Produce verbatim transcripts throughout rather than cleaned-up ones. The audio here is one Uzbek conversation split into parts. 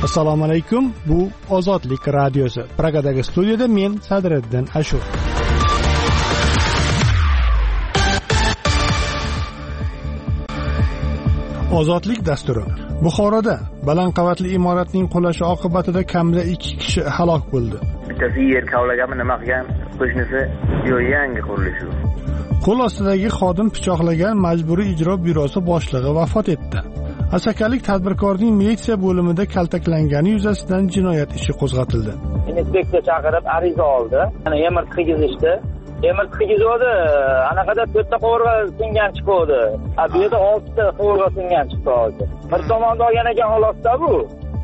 Assalomu alaykum. Bu Ozodlik radiosi. Pragadagi studiyada men Sadriddin Ashur. Ozodlik dasturi. Buxoroda baland qavatli imoratning qulashi oqibatida kamida ikki kishi halok bo'ldi. Bittasi yer kavlaganmi nima qilgan, qo'shnisi yo'q, yangi qurilish u. Qo'l ostidagi xodim pichoqlagan Majburiy ijro byurosi boshlig'i vafot etdi. Asakalik tadbirkorning militsiya bo'limida kaltaklangani yuzasidan jinoyat ishi qo'zg'atildi. Inspeksiya chaqirib ariza oldi. Ana yemirt qigizishdi. Yemirt qigizdi, anaqada to'rtta qovurg'a singan chiqdi. A bu yerda oltita qovurg'a singan chiqdi hozir. Bir tomonda olgan ekan holatda bu.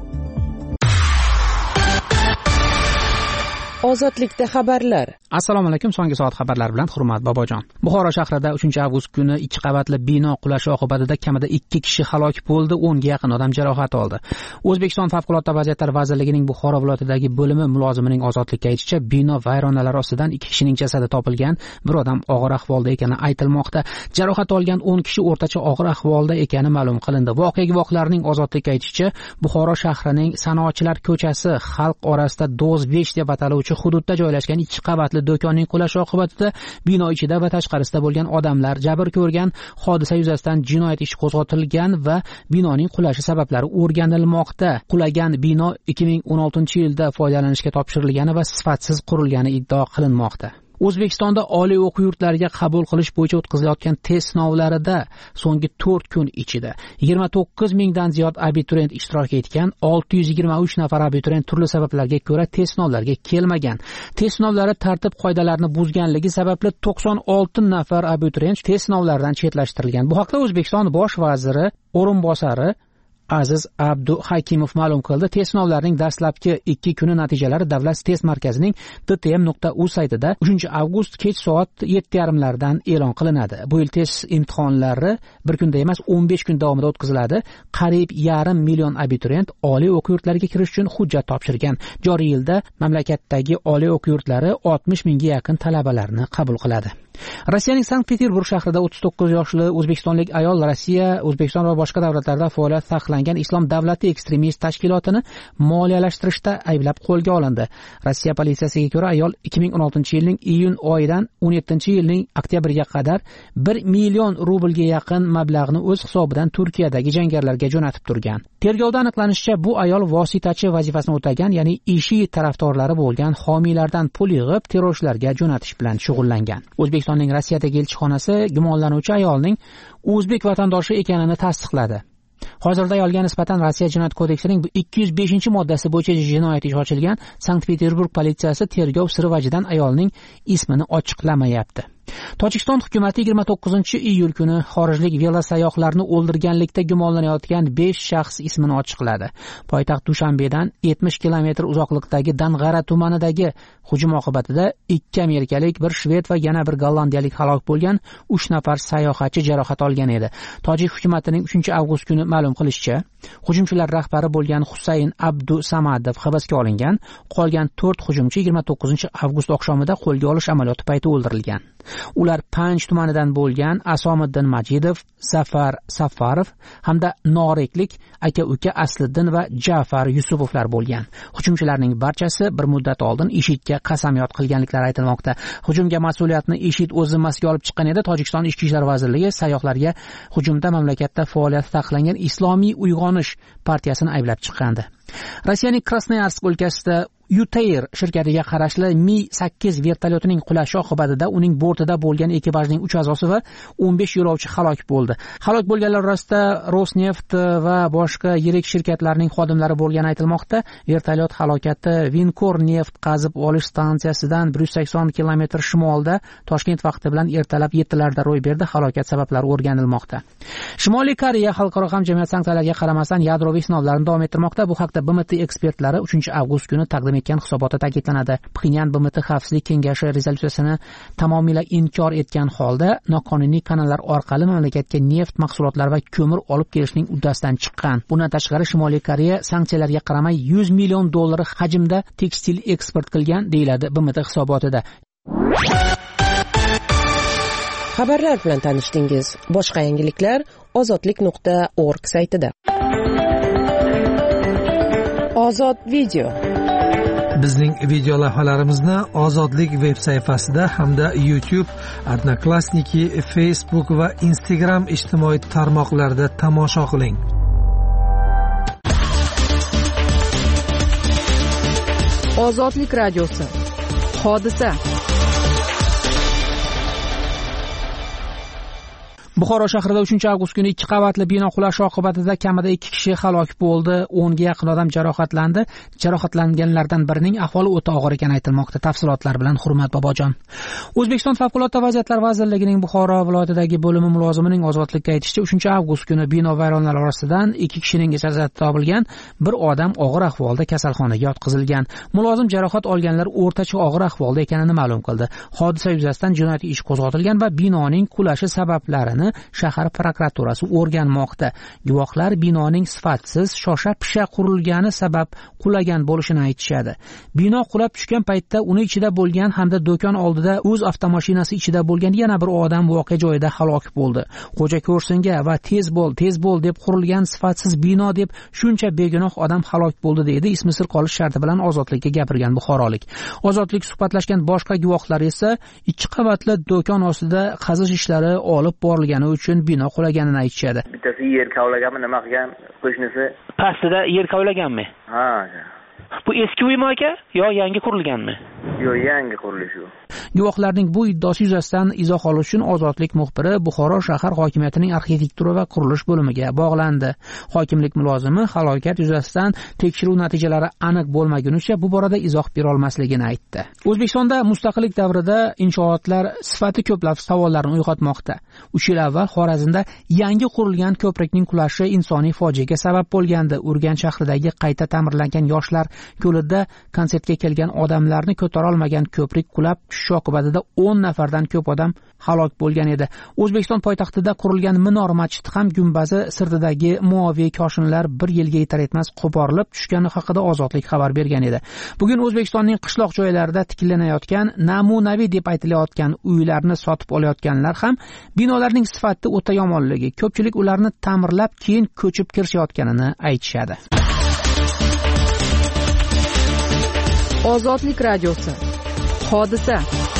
Ozodlikda xabarlar. Assalomu alaykum. So'nggi soat xabarlari bilan Hurmat Bobojon. Buxoro shahrida uchinchi avgust kuni ikki qavatli bino qulashi oqibatida kamida ikki kishi halok bo'ldi, o'nga yaqin odam jarohat oldi. O'zbekiston Favqulodda vaziyatlar vazirligining Buxoro viloyatidagi bo'limi mulozimining Ozodlikka aytishicha, bino vayronalari ostidan ikki kishining jasadi topilgan, bir odam og'ir ahvolda ekani aytilmoqda. Jarohat olgan o'n kishi o'rtacha og'ir ahvolda ekani ma'lum qilindi. Voqea guvohlarining Ozodlikka aytishicha, Buxoro shahrining Sanoatchilar ko'chasi xalq orasida Doz besh deb ataluvchi hududda joylashgan ikki qavatli do'konning qulashi oqibatida bino ichida va tashqarisida bo'lgan odamlar jabr ko'rgan. Hodisa yuzasidan jinoyat ishi qo'zg'atilgan va binoning qulashi sabablari o'rganilmoqda. Qulagan bino ikki ming o'n oltinchi yilda foydalanishga topshirilgani va sifatsiz qurilgani iddao qilinmoqda. O'zbekistonda oliy o'quv yurtlariga qabul qilish bo'yicha o'tkazilayotgan test sinovlarida so'nggi to'rt kun ichida yigirma to'qqiz mingdan ziyod abituriyent ishtirok etgan. olti yuz yigirma uch nafar abituriyent turli sabablarga ko'ra test sinovlariga kelmagan. Test sinovlari tartib qoidalarini buzganligi sababli to'qson olti nafar abituriyent test sinovlaridan chetlashtirilgan. Bu haqda O'zbekiston bosh vaziri o'rinbosari Aziz Abdu Hakimov ma'lum qildi. Test sinovlarining dastlabki ikki kuni natijalari Davlat test markazining d t m nuqta u saytida uchinchi avgust kech soat yetti yarim lardan e'lon qilinadi. Bu yil test imtihonlari bir kunda emas, o'n besh kun davomida o'tkaziladi. Qariyb yarim million abituriyent oliy o'quv yurtlariga kirish uchun hujjat topshirgan. Joriy yilda mamlakatdagi oliy o'quv yurtlari oltmish mingga yaqin talabalarni qabul qiladi. Rossiyaning Sankt-Peterburg shahrida o'ttiz to'qqiz yoshli o'zbekistonlik ayol Rossiya, O'zbekiston va boshqa davlatlarda faoliyat taqiqlangan Islom davlati ekstremist tashkilotini moliyalashtirishda ayblab qo'lga olindi. Rossiya politsiyasiga ko'ra, ayol ikki ming o'n oltinchi yilning iyun oyidan o'n yettinchi yilning oktyabriga qadar bir million rublga yaqin mablag'ni o'z hisobidan Turkiyadagi jangarilarga jo'natib turgan. Tergovda aniqlanishicha, bu ayol vositachi vazifasini o'tagan, ya'ni IShID tarafdorlari bo'lgan homiylardan pul yig'ib terrorchilarga jo'natish bilan shug'ullangan. O'zbekistonning Rossiyadagi elchixonasi gumonlanuvchi ayolning o'zbek vatandoshi ekanini tasdiqladi. Hozirda ayolga nisbatan Rossiya jinoyat kodeksining ikki yuz beshinchi moddasi bo'yicha jinoyat ishi ochilgan. Sankt-Peterburg politsiyasi tergov siri vajidan ayolning ismini ochiqlamayapti. Tojikiston hukumati yigirma to'qqizinchi iyul kuni xorijlik velosayyohlarni o'ldirganlikda gumonlanayotgan besh shaxs ismini ochiqladi. Poytaxt Dushanbedan yetmish kilometr uzoqlikdagi Dang'ara tumanidagi hujum oqibatida ikki amerikalik, bir shved va yana bir gollandiyalik halok bo'lgan, uch nafar sayohatchi jarohat olgan edi. Tojik hukumatining uchinchi avgust kuni ma'lum qilishicha, hujumchilar rahbari bo'lgan Husayn Abdu Samadov hibsga olingan. Qolgan to'rt hujumchi yigirma to'qqizinchi avgust oqshomida qo'lga olish amaliyoti payti o'ldirilgan. Ular Panj tumanidan bo'lgan Asomiddin Majidov, Zafar Safarov hamda Noreklik aka-uka Asliddin va Ja'far Yusufovlar bo'lgan. Hujumchilarning barchasi bir muddat oldin IShIDga qasamyod qilganliklari aytilmoqda. Hujumga mas'uliyatni IShID o'z zimmasiga olib chiqqan edi. Tojikiston Ichki ishlar vazirligi sayyohlarga hujumda mamlakatda faoliyati taqiqlangan Islomiy uyg'onish partiyasini ayblab chiqqandi. Rossiyaning Krasnoyarsk o'lkasida Utair shirkatiga qarashli Mi sakkiz vertolyotining qulashi oqibatida uning bortida bo'lgan ekipajning uch a'zosi va o'n besh yo'lovchi halok bo'ldi. Halok bo'lganlar orasida Rosneft va boshqa yirik shirkatlarning xodimlari bo'lgani aytilmoqda. Vertolyot halokati Vinkor neft qazib olish stansiyasidan bir yuz sakson kilometr shimolda Toshkent vaqti bilan ertalab yettilarda ro'y berdi. Halokat sabablari o'rganilmoqda. Shimoliy Koreya xalqaro hamjamiyat sanksiyalarga qaramasdan yadroviy sinovlarni davom ettirmoqda. Bu haqda B M T ekspertlari uchinchi avgust kuni taqdim etgan hisobotda ta'kidlanadi. Pxenyan B M T Xavfsizlik kengashi rezolyutsiyasini tamomila inkor etgan holda noqonuniy kanallar orqali mamlakatga neft mahsulotlari va ko'mir olib kelishning uddasidan chiqqan. Bundan tashqari Shimoliy Koreya sanksiyalarga qaramay yuz million dollar hajmda tekstil eksport qilgan, deyiladi B M T hisobotida. Xabarlar bilan tanishdingiz. Boshqa yangiliklar ozodlik nuqta org saytida. Ozod video. Bizning video lavhalarimizni Ozodlik veb sayfasida hamda YouTube, Odnoklassniki, Facebook va Instagram ijtimoiy tarmoqlarida tomosha qiling. Ozodlik radiosi. Hodisa. Buxoro shahrida uchinchi avgust kuni ikki qavatli bino qulashi oqibatida kamida ikki kishi halok bo'ldi, o'nga yaqin odam jarohatlandi. Jarohatlanganlardan birining ahvoli o'ta og'ir ekani aytilmoqda. Tafsilotlar bilan Hurmat Bobojon. O'zbekiston Favqulodda vaziyatlar vazirligining Buxoro viloyatidagi bo'limi mulozimining ozodlikka aytishicha, uchinchi avgust kuni bino vayronalari orasidan ikki kishining jasadi topilgan, bir odam og'ir ahvolda kasalxonaga yotqizilgan. Mulozim jarohat olganlar o'rtacha og'ir ahvolda ekanini ma'lum qildi. Hodisa yuzasidan jinoyat ishi qo'zg'atilgan va binoning qulashi sabablarini shahar prokuraturasi o'rganmoqda. Guvohlar binoning sifatsiz, shosha-pisha qurilgani sabab qulagan bo'lishini aytishadi. Bino qulab tushgan paytda uni ichida bo'lgan hamda do'kon oldida o'z avtomashinasi ichida bo'lgan yana bir odam voqea joyida halok bo'ldi. Xo'ja ko'rsinga va tez bo'l, tez bo'l deb qurilgan sifatsiz bino deb shuncha begunoh odam halok bo'ldi deydi ismi sir qolish sharti bilan Ozodlikka gapirgan buxorolik. Ozodlik suhbatlashgan boshqa guvohlar esa ikki qavatli do'kon ostida qazish ishlari olib borilgan uchun bino qulaganini aytishadi. Bittasi yer kavlaganmi, nima qilgan, qo'shnisi pastida yer kavlaganmi? Ha. Bu eski uymi aka yo yangi qurilganmi? Yo'q, yangi qurilish u. Guvohlarning bu iddaosi yuzasidan izoh olish uchun Ozodlik muxbiri Buxoro shahar hokimiyatining arxitektura va qurilish bo'limiga bog'landi. Hokimlik mulozimi halokat yuzasidan tekshiruv natijalari aniq bo'lmagunicha bu borada izoh bera olmasligini aytdi. O'zbekistonda mustaqillik davrida inshootlar sifati ko'plab savollarni uyg'otmoqda. uch yil avval Xorazmda yangi qurilgan ko'prikning qulashi insoniy fojiaga sabab bo'lgandi. Urganch shahridagi qayta ta'mirlangan yoshlar ko'lida konsertga kelgan odamlarni ko'tara olmagan ko'prik qulab tushishi oqibatida o'n nafardan ko'p odam halok bo'lgan edi. O'zbekiston poytaxtida qurilgan Minor masjid ham gumbazi sirtidagi muoviy koshinlar bir yilga yetar etmas qo'porilib tushgani haqida Ozodlik xabar bergan edi. Bugun O'zbekistonning qishloq joylarida tiklanayotgan, namunaviy deb aytilayotgan uylarni sotib olayotganlar ham binolarning sifati o'ta yomonligi, ko'pchilik ularni ta'mirlab keyin ko'chib kirishayotganini aytishadi. Ozodlik radiosi. Hodisa.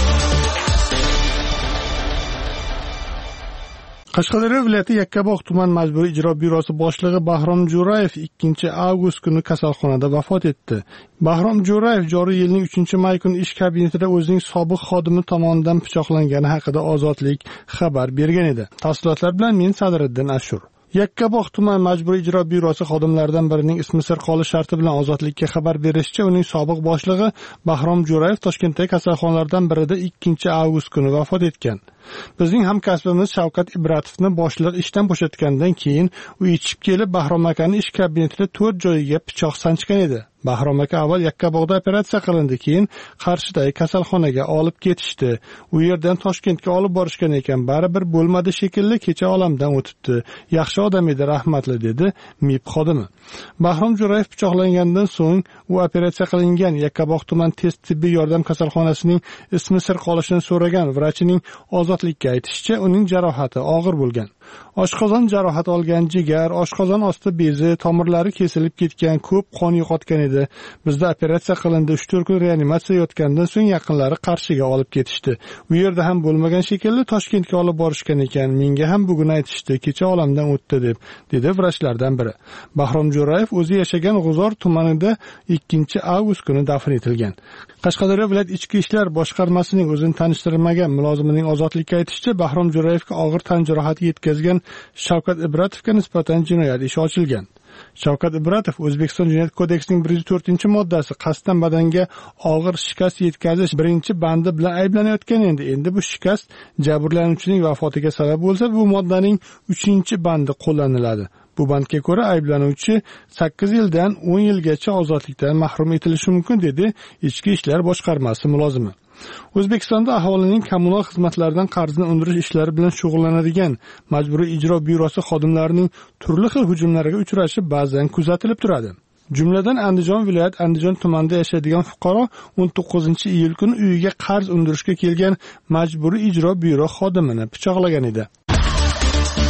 Qashqadaryo viloyati Yakkabog' tuman majburiy ijro byurosi boshlig'i Bahrom Jo'rayev ikkinchi avgust kuni kasalxonada vafot etdi. Bahrom Jo'rayev joriy yilning uchinchi may kuni ish kabinetida o'zining sobiq xodimi tomonidan pichoqlangani haqida Ozodlik xabar bergan edi. Tafsilotlar bilan men Sadriddin Ashur. Yakkabog' tuman majburiy ijro byurosi xodimlaridan birining ismi sir qolish sharti bilan Ozodlikka xabar berishicha, uning sobiq boshlig'i Bahrom Jo'rayev Toshkentdagi kasalxonalardan birida ikkinchi avgust kuni vafot etgan. Bizning hamkasbimiz Shavkat Ibratovni boshliq ishdan bo'shatgandan keyin u yetib kelib Bahrom akani ish kabinetida to'rt joyiga pichoq sanchgan edi. Bahrom aka avval Yakkabog'da operatsiya qilindi, keyin Qarshidagi kasalxonaga olib ketishdi. U yerdan Toshkentga olib borishgan ekan, baribir bo'lmadi shekilli, kecha olamdan o'tibdi. Yaxshi odam edi, rahmatli, dedi M I B xodimi. Bahrom Jo'rayev pichoqlangandan so'ng u operatsiya qilingan Yakkabog' tuman tez tibbiy yordam kasalxonasining ismi sir qolishini so'ragan vrachining Ozodlikka aytishicha, uning jarohati og'ir bo'lgan. Oshqozon jarohati olgan, jigar, oshqozon osti bezi, tomirlari kesilib ketgan, ko'p qon yo'qotgan edi. Bizda operatsiya qilindi, uch to'rt kun reanimatsiya yotgandan so'ng yaqinlari Qarshiga olib ketishdi. U yerda ham bo'lmagan shekilli Toshkentga olib borishgan ekan. Menga ham bugun aytishdi, kecha olamdan o'tdi deb, dedi vrachlardan biri. Bahrom Jo'rayev o'zi yashagan G'uzor tumanida ikkinchi avgust kuni dafn etilgan. Qashqadaryo viloyat ichki ishlar boshqarmasining o'zini tanishtirmagan mulozimining Ozodlikka aytishicha, Bahrom Jo'rayevga og'ir tan jarohati yetkazgan Shavkat Ibratovga nisbatan jinoyat ishi ochilgan. Shavkat Ibratov O'zbekiston Jinoyat kodeksining bir yuz to'rtinchi moddasi qasddan badanga og'ir shikast yetkazish birinchi bandi bilan ayblanayotgan endi. Endi bu shikast jabrlanuvchining vafotiga sabab bo'lsa, bu moddaning uchinchi bandi qo'llaniladi. Bu bandga ko'ra ayblanuvchi sakkiz yildan o'n yilgacha ozodlikdan mahrum etilishi mumkin, dedi Ichki ishlar boshqarmasi mulozimi. O'zbekistonda aholining kommunal xizmatlardan qarzini undirish ishlari bilan shug'ullanadigan majburiy ijro byurosi xodimlarining turli xil hujumlarga uchrashi ba'zan kuzatilib turadi. Jumladan Andijon viloyat Andijon tumanida yashaydigan fuqaro o'n to'qqizinchi iyul kuni uyiga qarz undirishga kelgan majburiy ijro byuro xodimini pichoqlagan edi.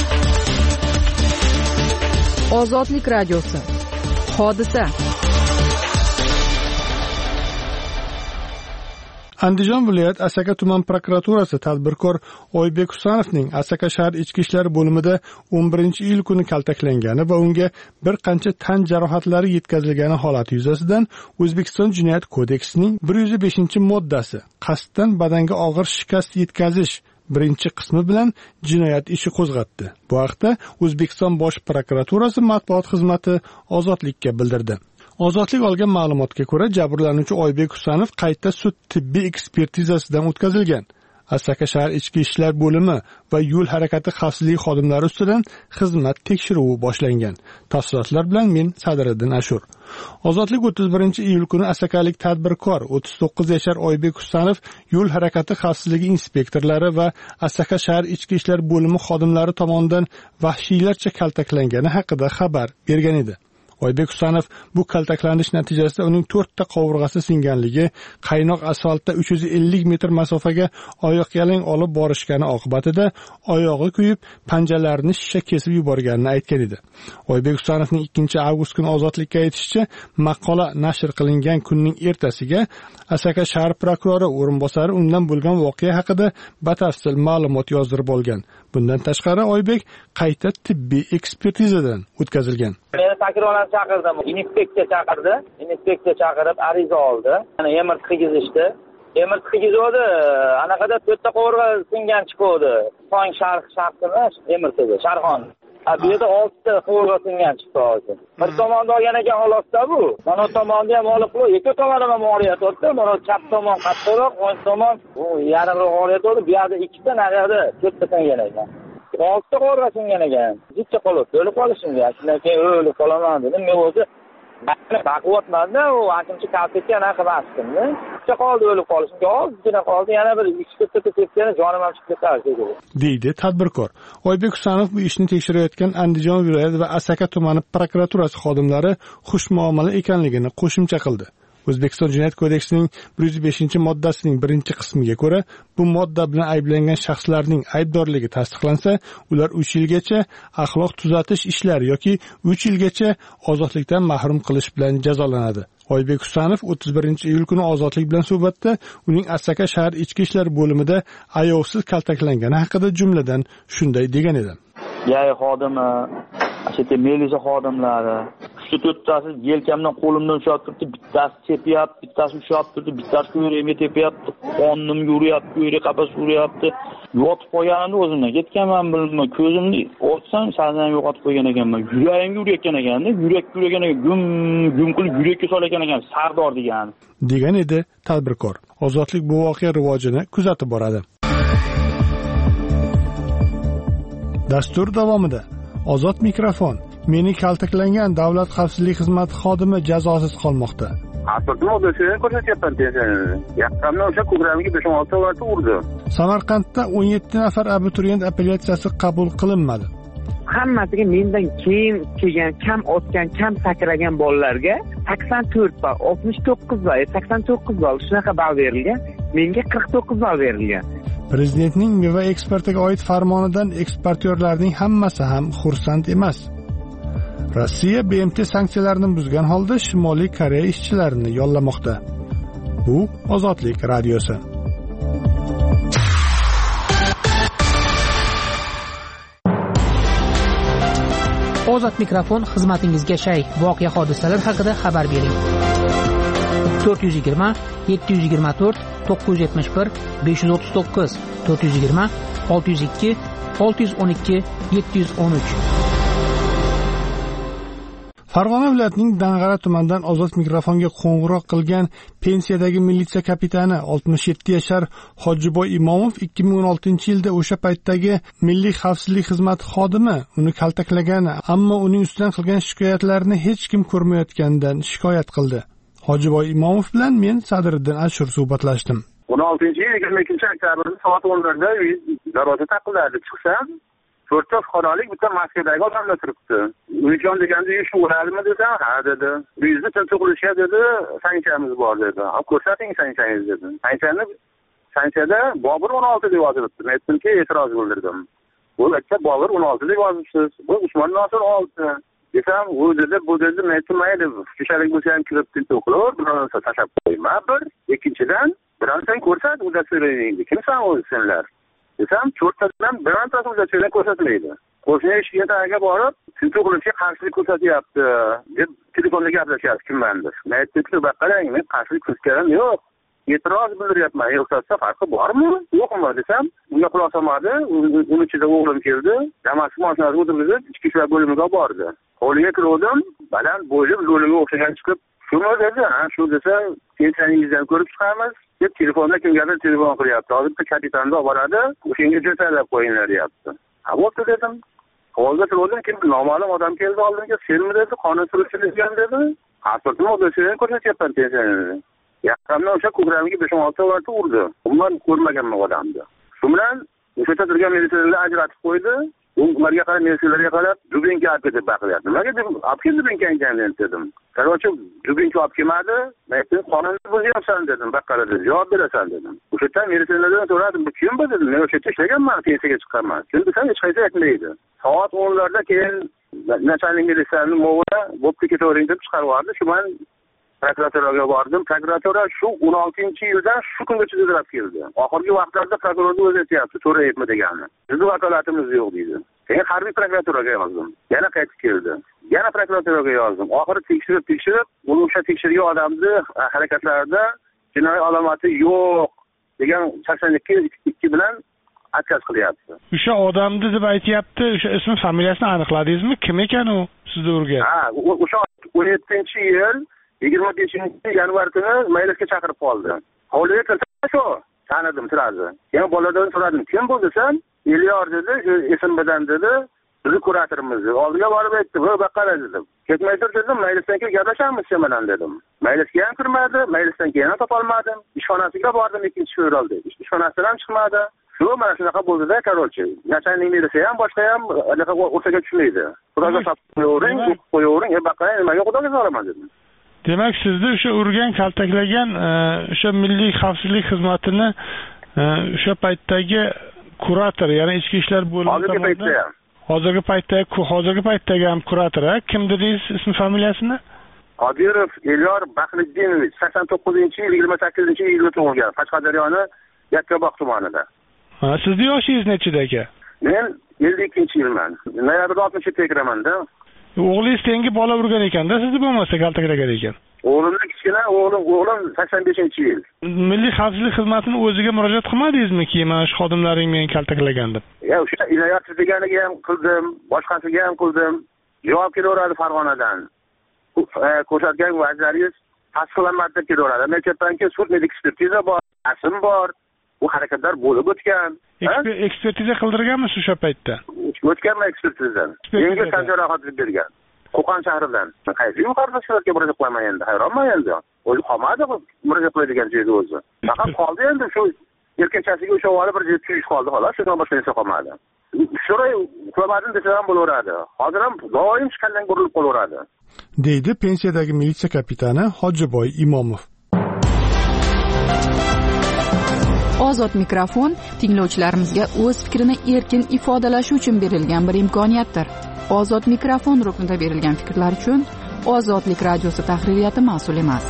Ozodlik radiosi. Hodisa. Andijon viloyat Asaka tuman prokuraturasi tadbirkor Oybek Husanovning Asaka shahar ichki ishlar bo'limida o'n birinchi iyul kuni kaltaklangani va unga bir qancha tan jarohatlari yetkazilgani holati yuzasidan O'zbekiston Jinoyat kodeksining bir yuz beshinchi moddasi qasddan badanga og'ir shikast yetkazish birinchi qismi bilan jinoyat ishi qo'zg'atdi. Bu haqda O'zbekiston Bosh prokuraturasi matbuot xizmati Ozodlikka bildirdi. Ozodlik olgan ma'lumotga ko'ra, jabrlanuvchi Oybek Husanov qayta sud tibbiy ekspertizasidan o'tkazilgan. Asaka shahar ichki ishlar bo'limi va yo'l harakati xavfsizligi xodimlari ustidan xizmat tekshiruvi boshlangan. Tafsilotlar bilan men Sadiriddin Ashur. Ozodlik o'ttiz birinchi iyul kuni asakalik tadbirkor o'ttiz to'qqiz yashar Oybek Husanov yo'l harakati xavfsizligi inspektorlari va Asaka shahar ichki ishlar bo'limi xodimlari tomonidan vahshiylarcha kaltaklangani haqida xabar bergan edi. Oybek Husanov bu kaltaklanish natijasida uning to'rtta qovurg'asi singanligi, qaynoq asfaltda uch yuz ellik metr masofaga oyoq yalang olib borishgani oqibatida oyog'i kuyib, panjalarini shisha kesib yuborganini aytgan edi. Oybek Husanovning ikkinchi avgust kuni Ozodlikka aytishicha, maqola nashr qilingan kunning ertasiga Asaka shahar prokurori o'rinbosari undan bo'lgan voqea haqida batafsil ma'lumot yozdirib olgan. Bundan tashqari Oybek qayta tibbiy ekspertizadan o'tkazilgan. Meni takrorlan chaqirdim. Inspeksiya chaqirdi. Inspeksiya chaqirib ariza oldi. Yana yemirt qigizishdi. Yemirt qigizdi. Anaqada to'rtta qovurg'a singan chiqdi. Tong sharq sharqini yemirtdi. Sharxon. Bu yerda oltita qovurg'a singan chiqdi hozir. Bir tomonda olgan ekan holatda bu. Mana tomonda ham olib qo'y. Ikki tomonda ham oriyat o'tdi. Mana chap tomon qattiqroq, o'ng tomon bu yarimroq oriyat o'tdi. Bu yerda ikkita, naryoqda to'rtta singan ekan. oltita qovurg'a singan ekan. Jitta qolib, o'lib qolishimga. Shundan keyin o'lib qolaman dedim. Men o'zi baquvvatmanda u akimchi kaltakka anaqa qilmasdim-da. Jitta qoldi o'lib qolishimga. Ozgina qoldi, yana bir ikkita tepkani jonim ham chiqib ketdi deydi tadbirkor. Oybek Husanov bu ishni tekshirayotgan Andijon viloyat va Asaka tumani prokuraturasi xodimlari xushmuomala ekanligini qo'shimcha qildi. O'zbekiston Jinoyat kodeksining bir yuz beshinchi moddasining birinchi qismiga ko'ra, bu modda bilan ayblangan shaxslarning aybdorligi tasdiqlansa, ular uch yilgacha axloq tuzatish ishlari yoki uch yilgacha ozodlikdan mahrum qilish bilan jazolanadi. Oybek Husanov o'ttiz birinchi iyul kuni Ozodlik bilan suhbatda uning Asaka shahar ichki ishlar bo'limida ayovsiz kaltaklangani haqida jumladan shunday degan edi. Yay xodimi, ashta militsiya xodimlari to'rttasi yelkamdan qo'limdan ushlab turibdi, bittasi tepyapti, bittasi ushlab turibdi, bittasi ko'rayimga tepyapti, qonimga uryapti, ko'yri qapas uryapti. Yotib qolganimni o'zimdan ketganman, bilmay, ko'zimni ochsam, sazan yo'qotib qo'ygan ekanman. Yuragimga urayotgan ekanda, yurak yuragan ekan, gum gum qilib yurakka solayotgan ekan, Sardor degan. degan edi tadbirkor. Ozodlik bu voqea rivojini kuzatib boradi. Dastur davomida Ozod mikrofon. Meni kaltaklangan davlat xavfsizlik xizmati xodimi jazosiz qolmoqda. Asardan o'zini ko'rsatyapman tezini. Yaqinda o'sha ko'kramiga besh olti marta urdi. Samarqandda o'n yetti nafar abituriyent apellyatsiyasi qabul qilinmadi. Hammasiga mendan keyin kelgan, kam o'tgan, kam sakragan bolalarga sakson to'rt ball, oltmish to'qqiz ball, sakson to'qqiz ball shunaqa ball berilgan. Menga qirq to'qqiz ball berilgan. Prezidentning meva eksportiga oid farmonidan eksportyorlarning hammasi ham xursand emas. Rossiya B M T sanksiyalarini buzgan holda Shimoliy Koreya ishchilarini yollamoqda. Bu Ozodlik radiosi. Ozod mikrofon xizmatingizga shay. Voqea hodisalar haqida xabar bering. to'rt yuz yigirma yetti yuz yigirma to'rt to'qqiz yuz yetmish bir besh yuz o'ttiz to'qqiz to'rt yuz yigirma olti yuz ikki olti yuz o'n ikki yetti yuz o'n uch. Farg'ona viloyatining Dang'ara tumanidan Ozod mikrofonga qo'ng'iroq qilgan pensiyadagi militsiya kapitani oltmish yetti yashar Hojiboy Imomov ikki ming o'n oltinchi yilda o'sha paytdagi Milliy xavfsizlik xizmati xodimi uni kaltaklagani, ammo uning ustidan qilgan shikoyatlarini hech kim ko'rmayotganidan shikoyat qildi. Hojiboy Imomov bilan men Sadiriddin Ashur suhbatlashdim. o'n oltinchi yil yigirma ikkinchi oktyabr soat o'nlarda darvoza taqiladi. Chiqsam, to'rtta fuqarolik bitta maskadagi odamlar turibdi. Uyijon deganda ish bo'ladimi desam, ha dedi. Uyingizni tintuv qilishga dedi, sanksiyamiz bor dedi. Ko'rsating sanksiyangizni dedi. Sanksiyani sanksiyada Bobur o'n olti deb yozilibdi. Men aytdimki, e'tiroz bildirdim. Bu yerda Bobur o'n olti deb yozibsiz. Bu Usmon Nosir olti. Desam, u dedi, bu dedi, men aytmaydi. Kishalik bo'lsa ham kirib tintuv qilib, bir narsa tashlab qo'yma bir. Ikkinchidan, birontang ko'rsat uddachiligingni. Kimsan o'zi senlar? Desam, to'rttadan birontasi uddachilik ko'rsatmaydi. Qo'shni eshikka tagiga borib, tintuv qilishga qarshilik ko'rsatyapti deb telefonda gaplashyapti kimmandir. Men aytdim-ki, "Bak qarang, men qarshilik ko'rsatganim yo'q. E'tiroz bildiryapman. Yo'qsa farqi bormi? Yo'qmi?" desam, unga quloq solmadi. Uning ichida o'g'lim keldi. Damas'ga mashinasini o'tirgizib, ichki ishlar bo'limiga olib bordi. Hovliga kirdim, baland bo'yli lo'liga o'xshagan chiqib, "Shuni dedi, ha, shu desa, pensiyangizdan ko'rib chiqamiz." deb telefonda kimgadir telefon qilyapti. Hozir kapitanni olib boradi, o'shanga jo'talab qo'yinglar, deyapti. "Ha, bo'pti" dedim. Hovlida turdim, kim noma'lum odam keldi oldimga, "Senmi?" dedi, "Qonun suruvchilikdan" dedi. "Pasportni o'zbekistonga ko'rsatyapman pensiyani." Yaqinda o'sha ko'kramiga besh o'n olti marta urdi. Umuman ko'rmaganman odamni. Shu bilan o'sha yerda turgan militsionerlar ajratib qo'ydi. U ularga qarab, militsionerlarga qarab, "Dubinka olib ketib baqiryapti." Nimaga deb olib keldi Dubinkangizni dedim. Qarorchi Dubinka olib kelmadi. Men aytdim, "Qonunni buzyapsan" dedim. "Baqara" dedi. "Javob berasan" dedim. O'sha yerda militsionerlardan so'radim, "Bu kim bu?" dedim. "Men o'sha yerda ishlaganman, pensiyaga chiqqanman." Kim desam, hech qaysi aytmaydi. Soat o'nlarda keyin nachalnik militsiyani mo'g'ula bo'pti ketavering deb chiqarib yubordi. Shu bilan prokuraturaga bordim. Prokuratura shu o'n oltinchi yildan shu kungacha izlab keldi. Oxirgi vaqtlarda prokurorning o'zi aytayapti, "To'rayapmi" deganini. "Bizni vakolatimiz yo'q" deydi. Keyin harbiy prokuraturaga yozdim. Yana qaytib keldi. Yana prokuraturaga yozdim. Oxiri tekshirib, tekshirib, uni o'sha tekshirgan odamni harakatlarida jinoiy alomati yo'q degan sakson ikki bilan отказ qilyapti. O'sha odamni deb aytayapti, o'sha ism familiyasini aniqladingizmi? Kim ekan u sizni urgan? Ha, o'sha o'n yettinchi yil yigirma beshinchi yanvar kuni maylisga chaqirib qoldi. Hovliga kirsa shu, tanidim sirazi. Keyin boladan so'radim, "Kim bu?" desam, "Elyor" dedi, "Esim bilan" dedi, "Bizni kuratorimiz." Oldiga borib aytdim, "Va baqara" dedim. "Ketmay tur" dedim, "Maylisdan keyin gaplashamiz sen bilan" dedim. Maylisga ham kirmadi, maylisdan keyin ham topolmadim. Ishxonasiga bordim ikkinchi fevralda. Ishxonasidan ham chiqmadi. Shu mana shunaqa bo'ldi-da, qarorchi. Nachalnik desa ham boshqa ham anaqa o'rtaga tushmaydi. Xudoga solib qo'yavering, qo'yavering, "E baqara, nimaga xudoga solaman" dedim. Demak, sizni o'sha urgan, kaltaklagan o'sha milliy xavfsizlik xizmatini o'sha paytdagi kurator, ya'ni ichki ishlar bo'limi hozirgi paytda ham. Hozirgi paytda, hozirgi paytdagi ham kurator, kim dedingiz ism familiyasini? Qodirov Elyor Baxriddinov, sakson to'qqizinchi yil yigirma sakkizinchi yilda tug'ilgan, Qashqadaryoning Yakkabog' tumanida. Ha, sizni yoshingiz nechida aka? Men ellik ikkinchi yilman. Noyabrda oltmishinchi kiraman-da. O'g'lingiz tengi bola urgan ekanda, sizni bo'lmasa kaltaklagan ekan. O'g'limni kichkina, o'g'lim o'g'lim sakson beshinchi yil. Milliy xavfsizlik xizmatining o'ziga murojaat qilmadingizmi-ki, mana shu xodimlaring meni kaltaklagan deb? Ya, o'sha inoyatsiz deganiga ham qildim, boshqasiga ham qildim. Javob kelaveradi Farg'onadan. Ko'rsatgan vaziyatlaringiz tasdiqlanmadi deb kelaveradi. Men aytayapmanki, sud medik ekspertiza bor, rasm bor. Bu harakatlar bo'lib o'tgan. Ekspertiza qildirganmisiz o'sha paytda? O'tganmi ekspertizadan? Menga tan jarohat bergan. Qo'qon shahridan. Qaysi yuqorida shularga murojaat qilmayman endi. Hayronman endi. O'zi qolmadi murojaat qiladigan joyda o'zi. Faqat qoldi endi shu erkakchasiga o'sha olib bir joy tuyish qoldi xolos, shundan boshqa narsa qolmadi. Sho'ray qilmadim desa ham bo'laveradi. Hozir ham doim chiqandan burilib qolaveradi. Deydi pensiyadagi militsiya kapitani Hojiboy Imomov. Ozod mikrofon tinglovchilarimizga o'z fikrini erkin ifodalashi uchun berilgan bir imkoniyatdir. Ozod mikrofon ruknida berilgan fikrlar uchun Ozodlik radiosi tahririyati mas'ul emas.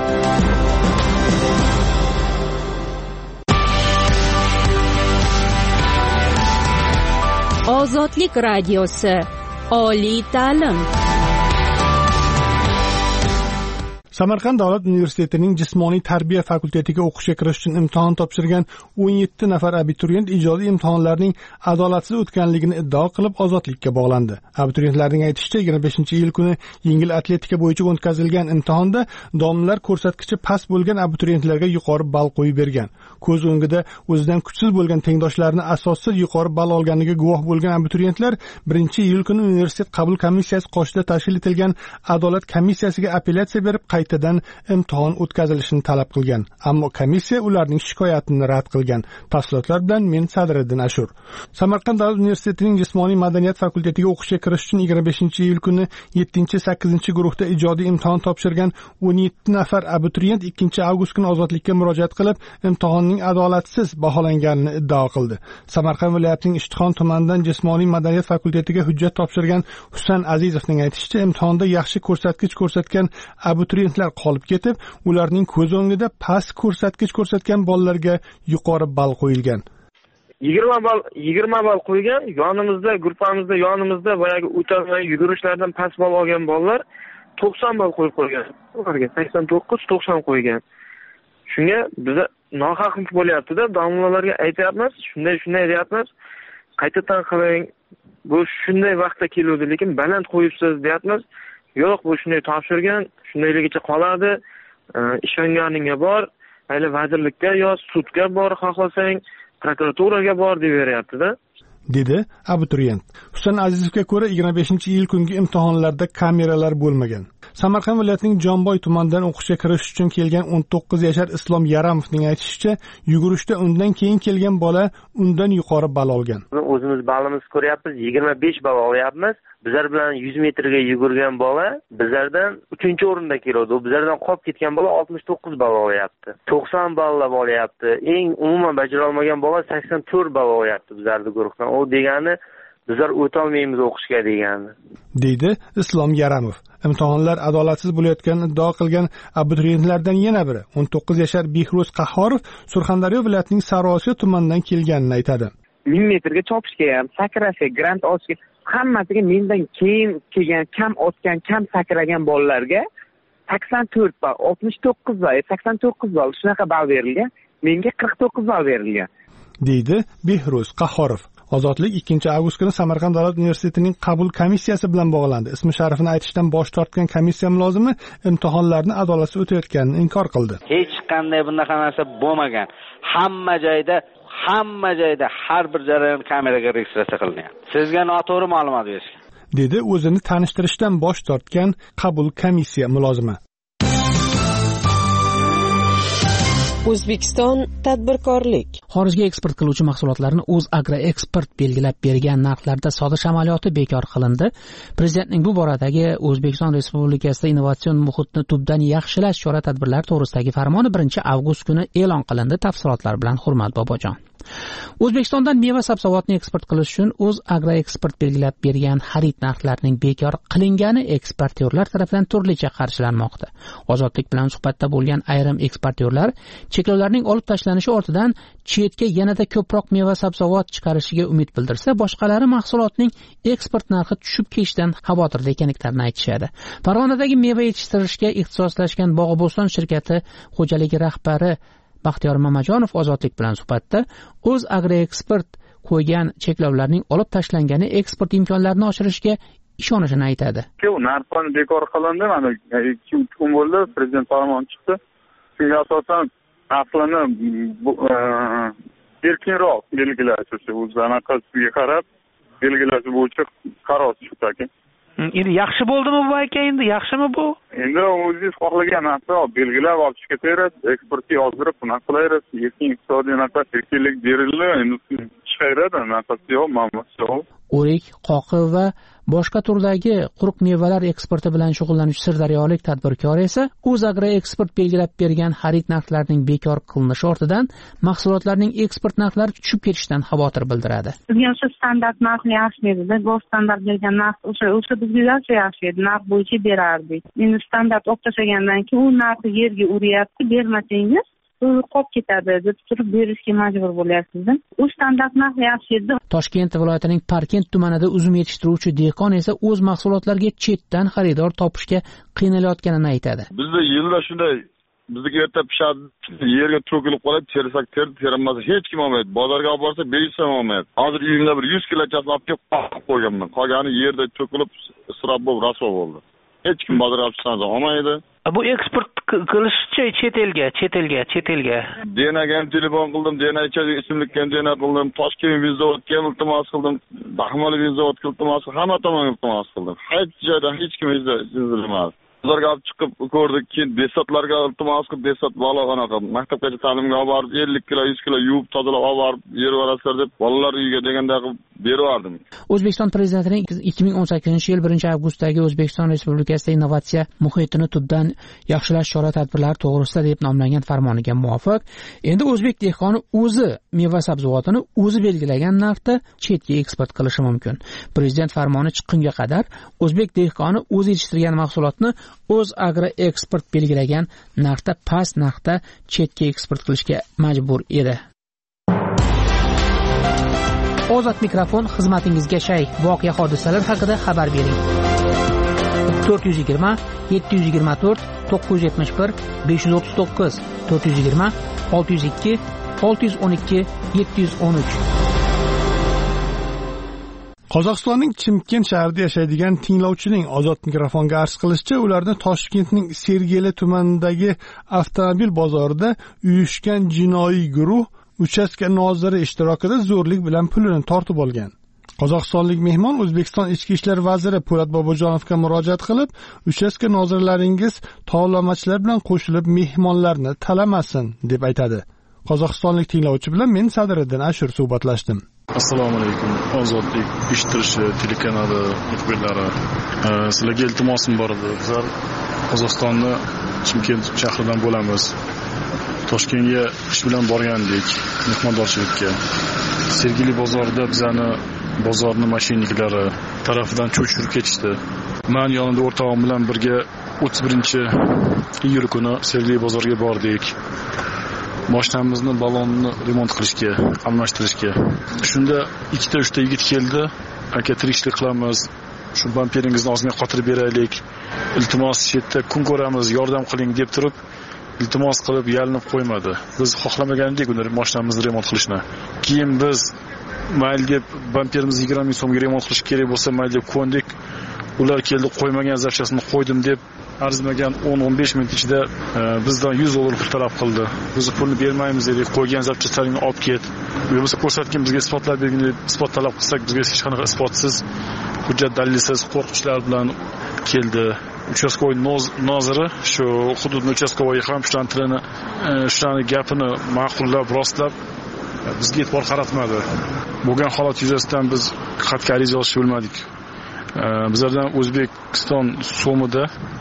Ozodlik radiosi oliy ta'lim. Samarqand davlat universitetining jismoniy tarbiya fakultetiga o'qishga kirish uchun imtihon topshirgan o'n yetti nafar abituriyent ijodiy imtihonlarning adolatsiz o'tganligini iddao qilib ozodlikka bog'landi. Abituriyentlarning aytishicha, yigirma beshinchi iyul kuni yengil atletika bo'yicha o'tkazilgan imtihonda domlalar ko'rsatkichi past bo'lgan abituriyentlarga yuqori ball qo'yib bergan. Ko'z o'ngida o'zidan kuchsiz bo'lgan tengdoshlarini asossiz yuqori ball olganiga guvoh bo'lgan abituriyentlar birinchi iyul kuni universitet qabul komissiyasi qoshida tashkil etilgan adolat komissiyasiga apellyatsiya berib qaytadan imtihon o'tkazilishini talab qilgan. Ammo komissiya ularning shikoyatini rad qilgan. Tafsilotlar bilan men Sadriddin Ashur. Samarqand davlat universitetining jismoniy madaniyat fakultetiga o'qishga kirish uchun yigirma beshinchi iyul kuni yettinchi sakkizinchi guruhda ijodiy imtihon topshirgan o'n yetti nafar abituriyent ikkinchi avgust kuni ozodlikka murojaat qilib, imtihonning ularning adolatsiz baholanganini iddao qildi. Samarqand viloyatining Ishtixon tumanidan jismoniy madaniyat fakultetiga hujjat topshirgan Husan Azizovning aytishicha, imtihonda yaxshi ko'rsatkich ko'rsatgan abituriyentlar qolib ketib, ularning ko'z o'ngida past ko'rsatkich ko'rsatgan bolalarga yuqori ball qo'yilgan. yigirma ball yigirma ball qo'ygan, yonimizda, guruhimizda, yonimizda boyagi o'tolmay yugurishlardan past ball olgan bolalar to'qson ball qo'yib qo'ygan. Ularga sakson to'qqiz to'qson qo'ygan. Shunga biz nohaqlik bo'lyapti-da, domlalarga aytayapmiz, shunday shunday deyapmiz. Qaytadan qiling. Bu shunday vaqtda keluvdi, lekin baland qo'yibsiz deyapmiz. Yo'q, bu shunday topshirgan, shundayligicha qoladi. Ishonganingga bor, mayli vazirlikka yo sudga bor, xohlasang prokuraturaga bor deb beryapti-da. dedi abituriyent. Husan Azizovga ko'ra yigirma beshinchi yil kungi imtihonlarda kameralar bo'lmagan. Samarqand viloyatining Jonboy tumanidan o'qishga kirish uchun kelgan o'n to'qqiz yashar Islom Yaramovning aytishicha, yugurishda undan keyin kelgan bola undan yuqori ball olgan. O'zimiz ballimizni ko'ryapmiz, yigirma besh ball olyapmiz. Bizlar bilan yuz metrga yugurgan bola bizlardan uchinchi o'rinda keladi. U bizlardan qolib ketgan bola oltmish to'qqiz ball olyapti. to'qson ballab olyapti. Eng umuman bajara olmagan bola sakson to'rt ball olyapti bizlarning guruhdan. U degani bizlar o'ta olmaymiz o'qishga degani. deydi Islom Yaramov. Imtihonlar adolatsiz bo'layotganini iddao qilgan abituriyentlardan yana biri, o'n to'qqiz yashar Behruz Qahhorov, Surxondaryo viloyatining Sariosiyo tumanidan kelganini aytadi. ming metrga chopishga ham, sakrashga, grant olishga, hammasiga mendan keyin kelgan, kam otgan, kam sakragan bolalarga sakson to'rt ball, oltmish to'qqiz ball, sakson to'qqiz ball shunaqa ball berilgan. Menga qirq to'qqiz ball berilgan, deydi Behruz Qahhorov. Ozodlik ikkinchi avgust kuni Samarqand davlat universitetining qabul komissiyasi bilan bog'landi. Ismi sharifini aytishdan bosh tortgan komissiya mulozimi imtihonlarni adolatsiz o'tayotganini inkor qildi. Hech qanday bunaqa narsa bo'lmagan. Hamma joyda hamma joyda har bir jarayon kameraga registratsiya qilingan. Sizga noto'g'ri ma'lumot berishgan, dedi o'zini tanishtirishdan bosh tortgan qabul komissiya mulozimi. O'zbekiston tadbirkorlik. Xorijga eksport qiluvchi mahsulotlarni O'zagro Eksport belgilab bergan narxlarda sotish amaliyoti bekor qilindi. Prezidentning bu boradagi O'zbekiston Respublikasida innovatsion muhitni tubdan yaxshilash chora-tadbirlari to'g'risidagi farmoni birinchi avgust kuni e'lon qilindi. Tafsilotlar bilan Hurmat Bobojon. O'zbekistondan meva-sabzavotni eksport qilish uchun O'zagro Eksport belgilab bergan xarid narxlarining bekor qilingani eksportyorlar tomonidan turlicha qarshilanmoqda. Ozodlik bilan suhbatda bo'lgan ayrim eksportyorlar cheklovlarning olib tashlanishi ortidan chetga yanada ko'proq meva-sabzavot chiqarishiga umid bildirsa, boshqalari mahsulotning eksport narxi tushib ketishidan xavotirda ekanliklarini aytishadi. Farg'onadagi meva yetishtirishga ixtisoslashgan Bog'oboston shirkati xo'jaligi rahbari Baxtiyor Mamajonov Ozodlik bilan suhbatda O'zagro Eksport qo'ygan cheklovlarning olib tashlangani eksport imkonlarini oshirishga ishonishini aytadi. Narxlar bekor qilindi, mana ikki uch kun bo'ldi, prezident farmoni chiqdi. Shunga asosan narxlarni erkinroq belgilash, o'zi anaqa ustiga qarab belgilash bo'yicha qaror chiqdi aka. Endi yaxshi bo'ldimi bu aka, endi yaxshimi bu? Endi o'zingiz xohlagan narsa belgilab olishga ketaverasiz, eksportga yozdirib, bunaqa qilaverasiz. Erkin iqtisodiy naqa erkinlik berildi, endi chiqaveradi, naqasi yo'q, muammosi yo'q. O'rik, qoqi va boshqa turdagi quruq mevalar eksporti bilan shug'ullanuvchi sirdaryolik tadbirkor esa O'zagro Eksport belgilab bergan xarid narxlarining bekor qilinishi ortidan mahsulotlarning eksport narxlari tushib ketishidan xavotir bildiradi. Bizga o'sha standart narx yaxshi edi-da, go'sht standart bergan narx o'sha o'sha bizga yaxshi edi, narx bo'yicha berardik. Endi standart olib tashlagandan keyin u narxni yerga uryapti, bermasangiz u qolib ketadi deb turib berishga majbur bo'lyapsiz-da. U standart narx yaxshi edi. Toshkent viloyatining Parkent tumanida uzum yetishtiruvchi dehqon esa o'z mahsulotlariga chetdan xaridor topishga qiynalayotganini aytadi. Bizda yilda shunday bizdagi erta pishadi, yerga to'kilib qoladi, tersak ter, terilmasa hech kim olmaydi. Bozorga olib borsa besh so'm olmaydi. Hozir uyimda bir yuz kilochasini olib kelib qo'yib qo'yganman. Qolgani yerda to'kilib isrof bo'lib rasvo bo'ldi. Hech kim bozorga olib chiqsa olmaydi. Bu eksport qilishchi chet elga, chet elga, chet elga. Denaga ham telefon qildim, Denacha ismlikka ham dena qildim, Toshkent vizavodga iltimos qildim, Baxmal vizavodga iltimos qildim, hamma tomonga iltimos qildim. Hech joyda hech kim izlamadi. Bozorga olib chiqib ko'rdik, keyin desatlarga iltimos qilib, desat bola anaqa maktabgacha ta'limga olib borib, ellik kilo, yuz kilo yuvib, tozalab olib borib, yer varaslar deb bolalar uyiga deganda beraverdim. O'zbekiston Prezidentining ikki ming o'n sakkizinchi yil birinchi avgustdagi O'zbekiston Respublikasida innovatsiya muhitini tubdan yaxshilash chora-tadbirlari to'g'risida deb nomlangan farmoniga muvofiq, endi o'zbek dehqoni o'zi meva-sabzavotini o'zi belgilagan narxda chetga eksport qilishi mumkin. Prezident farmoni chiqqunga qadar o'zbek dehqoni o'zi yetishtirgan mahsulotni o'z agro eksport belgilagan narxda past narxda chetga eksport qilishga majbur edi. Ozod mikrofon xizmatingizga shay. Voqea hodisalar haqida xabar bering. to'rt yuz yigirma yetti yuz yigirma to'rt to'qqiz yuz yetmish bir besh yuz o'ttiz to'qqiz to'rt yuz yigirma olti yuz ikki olti yuz o'n ikki yetti yuz o'n uch. Qozog'istonning Chimkent shahrida yashaydigan tinglovchining Ozod mikrofonga arz qilishicha, ularni Toshkentning Sergeli tumanidagi avtomobil bozorida uyushgan jinoiy guruh uchastka noziri ishtirokida zo'rlik bilan pulini tortib olgan. Qozog'istonlik mehmon O'zbekiston Ichki ishlar vaziri Po'lat Bobojonovga murojaat qilib, uchastka nozirlaringiz tovlamachilar bilan qo'shilib mehmonlarni talamasin deb aytadi. Qozog'istonlik tinglovchi bilan men Sadiriddin Ashur suhbatlashdim. Assalomu alaykum. Ozodlik ishtirishi telekanali muxbirlari. Sizlarga iltimosim bor edi. Bizlar Qozog'istonni Chimkent shahridan bo'lamiz. Toshkentga ish bilan borgandik, mehmondorchilikka. Sergeli bozorida bizani bozorning mashinniklari tarafidan cho'chirib ketishdi. Men yonida o'rtog'im bilan birga o'ttiz birinchi iyul kuni Sergeli bozorga bordik. Mashinamizni balonni remont qilishga, almashtirishga. Shunda ikkita uchta yigit keldi. Aka tirikchilik qilamiz. Shu bamperingizni ozgina qotirib beraylik. Iltimos chetda kun ko'ramiz, yordam qiling deb turib, iltimos qilib yalinib qo'ymadi. Biz xohlamagandik uni mashinamizni remont qilishni. Keyin biz mayli deb bamperimizni yigirma ming so'mga remont qilish kerak bo'lsa, mayli deb ko'ndik. Ular keldi, qo'ymagan zapchasini qo'ydim deb arzimagan o'n o'n besh minut ichida e, bizdan yuz dollar pul talab qildi. Biz pulni bermaymiz dedik, qo'ygan zapchaslaringni olib ket. Yo'qsa ko'rsatgan bizga isbotlar bergin deb isbot talab qilsak, bizga hech qanaqa isbotsiz, hujjat dalilsiz qo'rqinchlar bilan keldi. Uchastkovoy noziri shu hududning uchastkovoyi ham shularning tilini, shularning gapini ma'qullab, rostlab bizga e'tibor qaratmadi. Bo'lgan holat yuzasidan biz xatga ariza yozishni bilmadik. Bizlardan O'zbekiston so'mida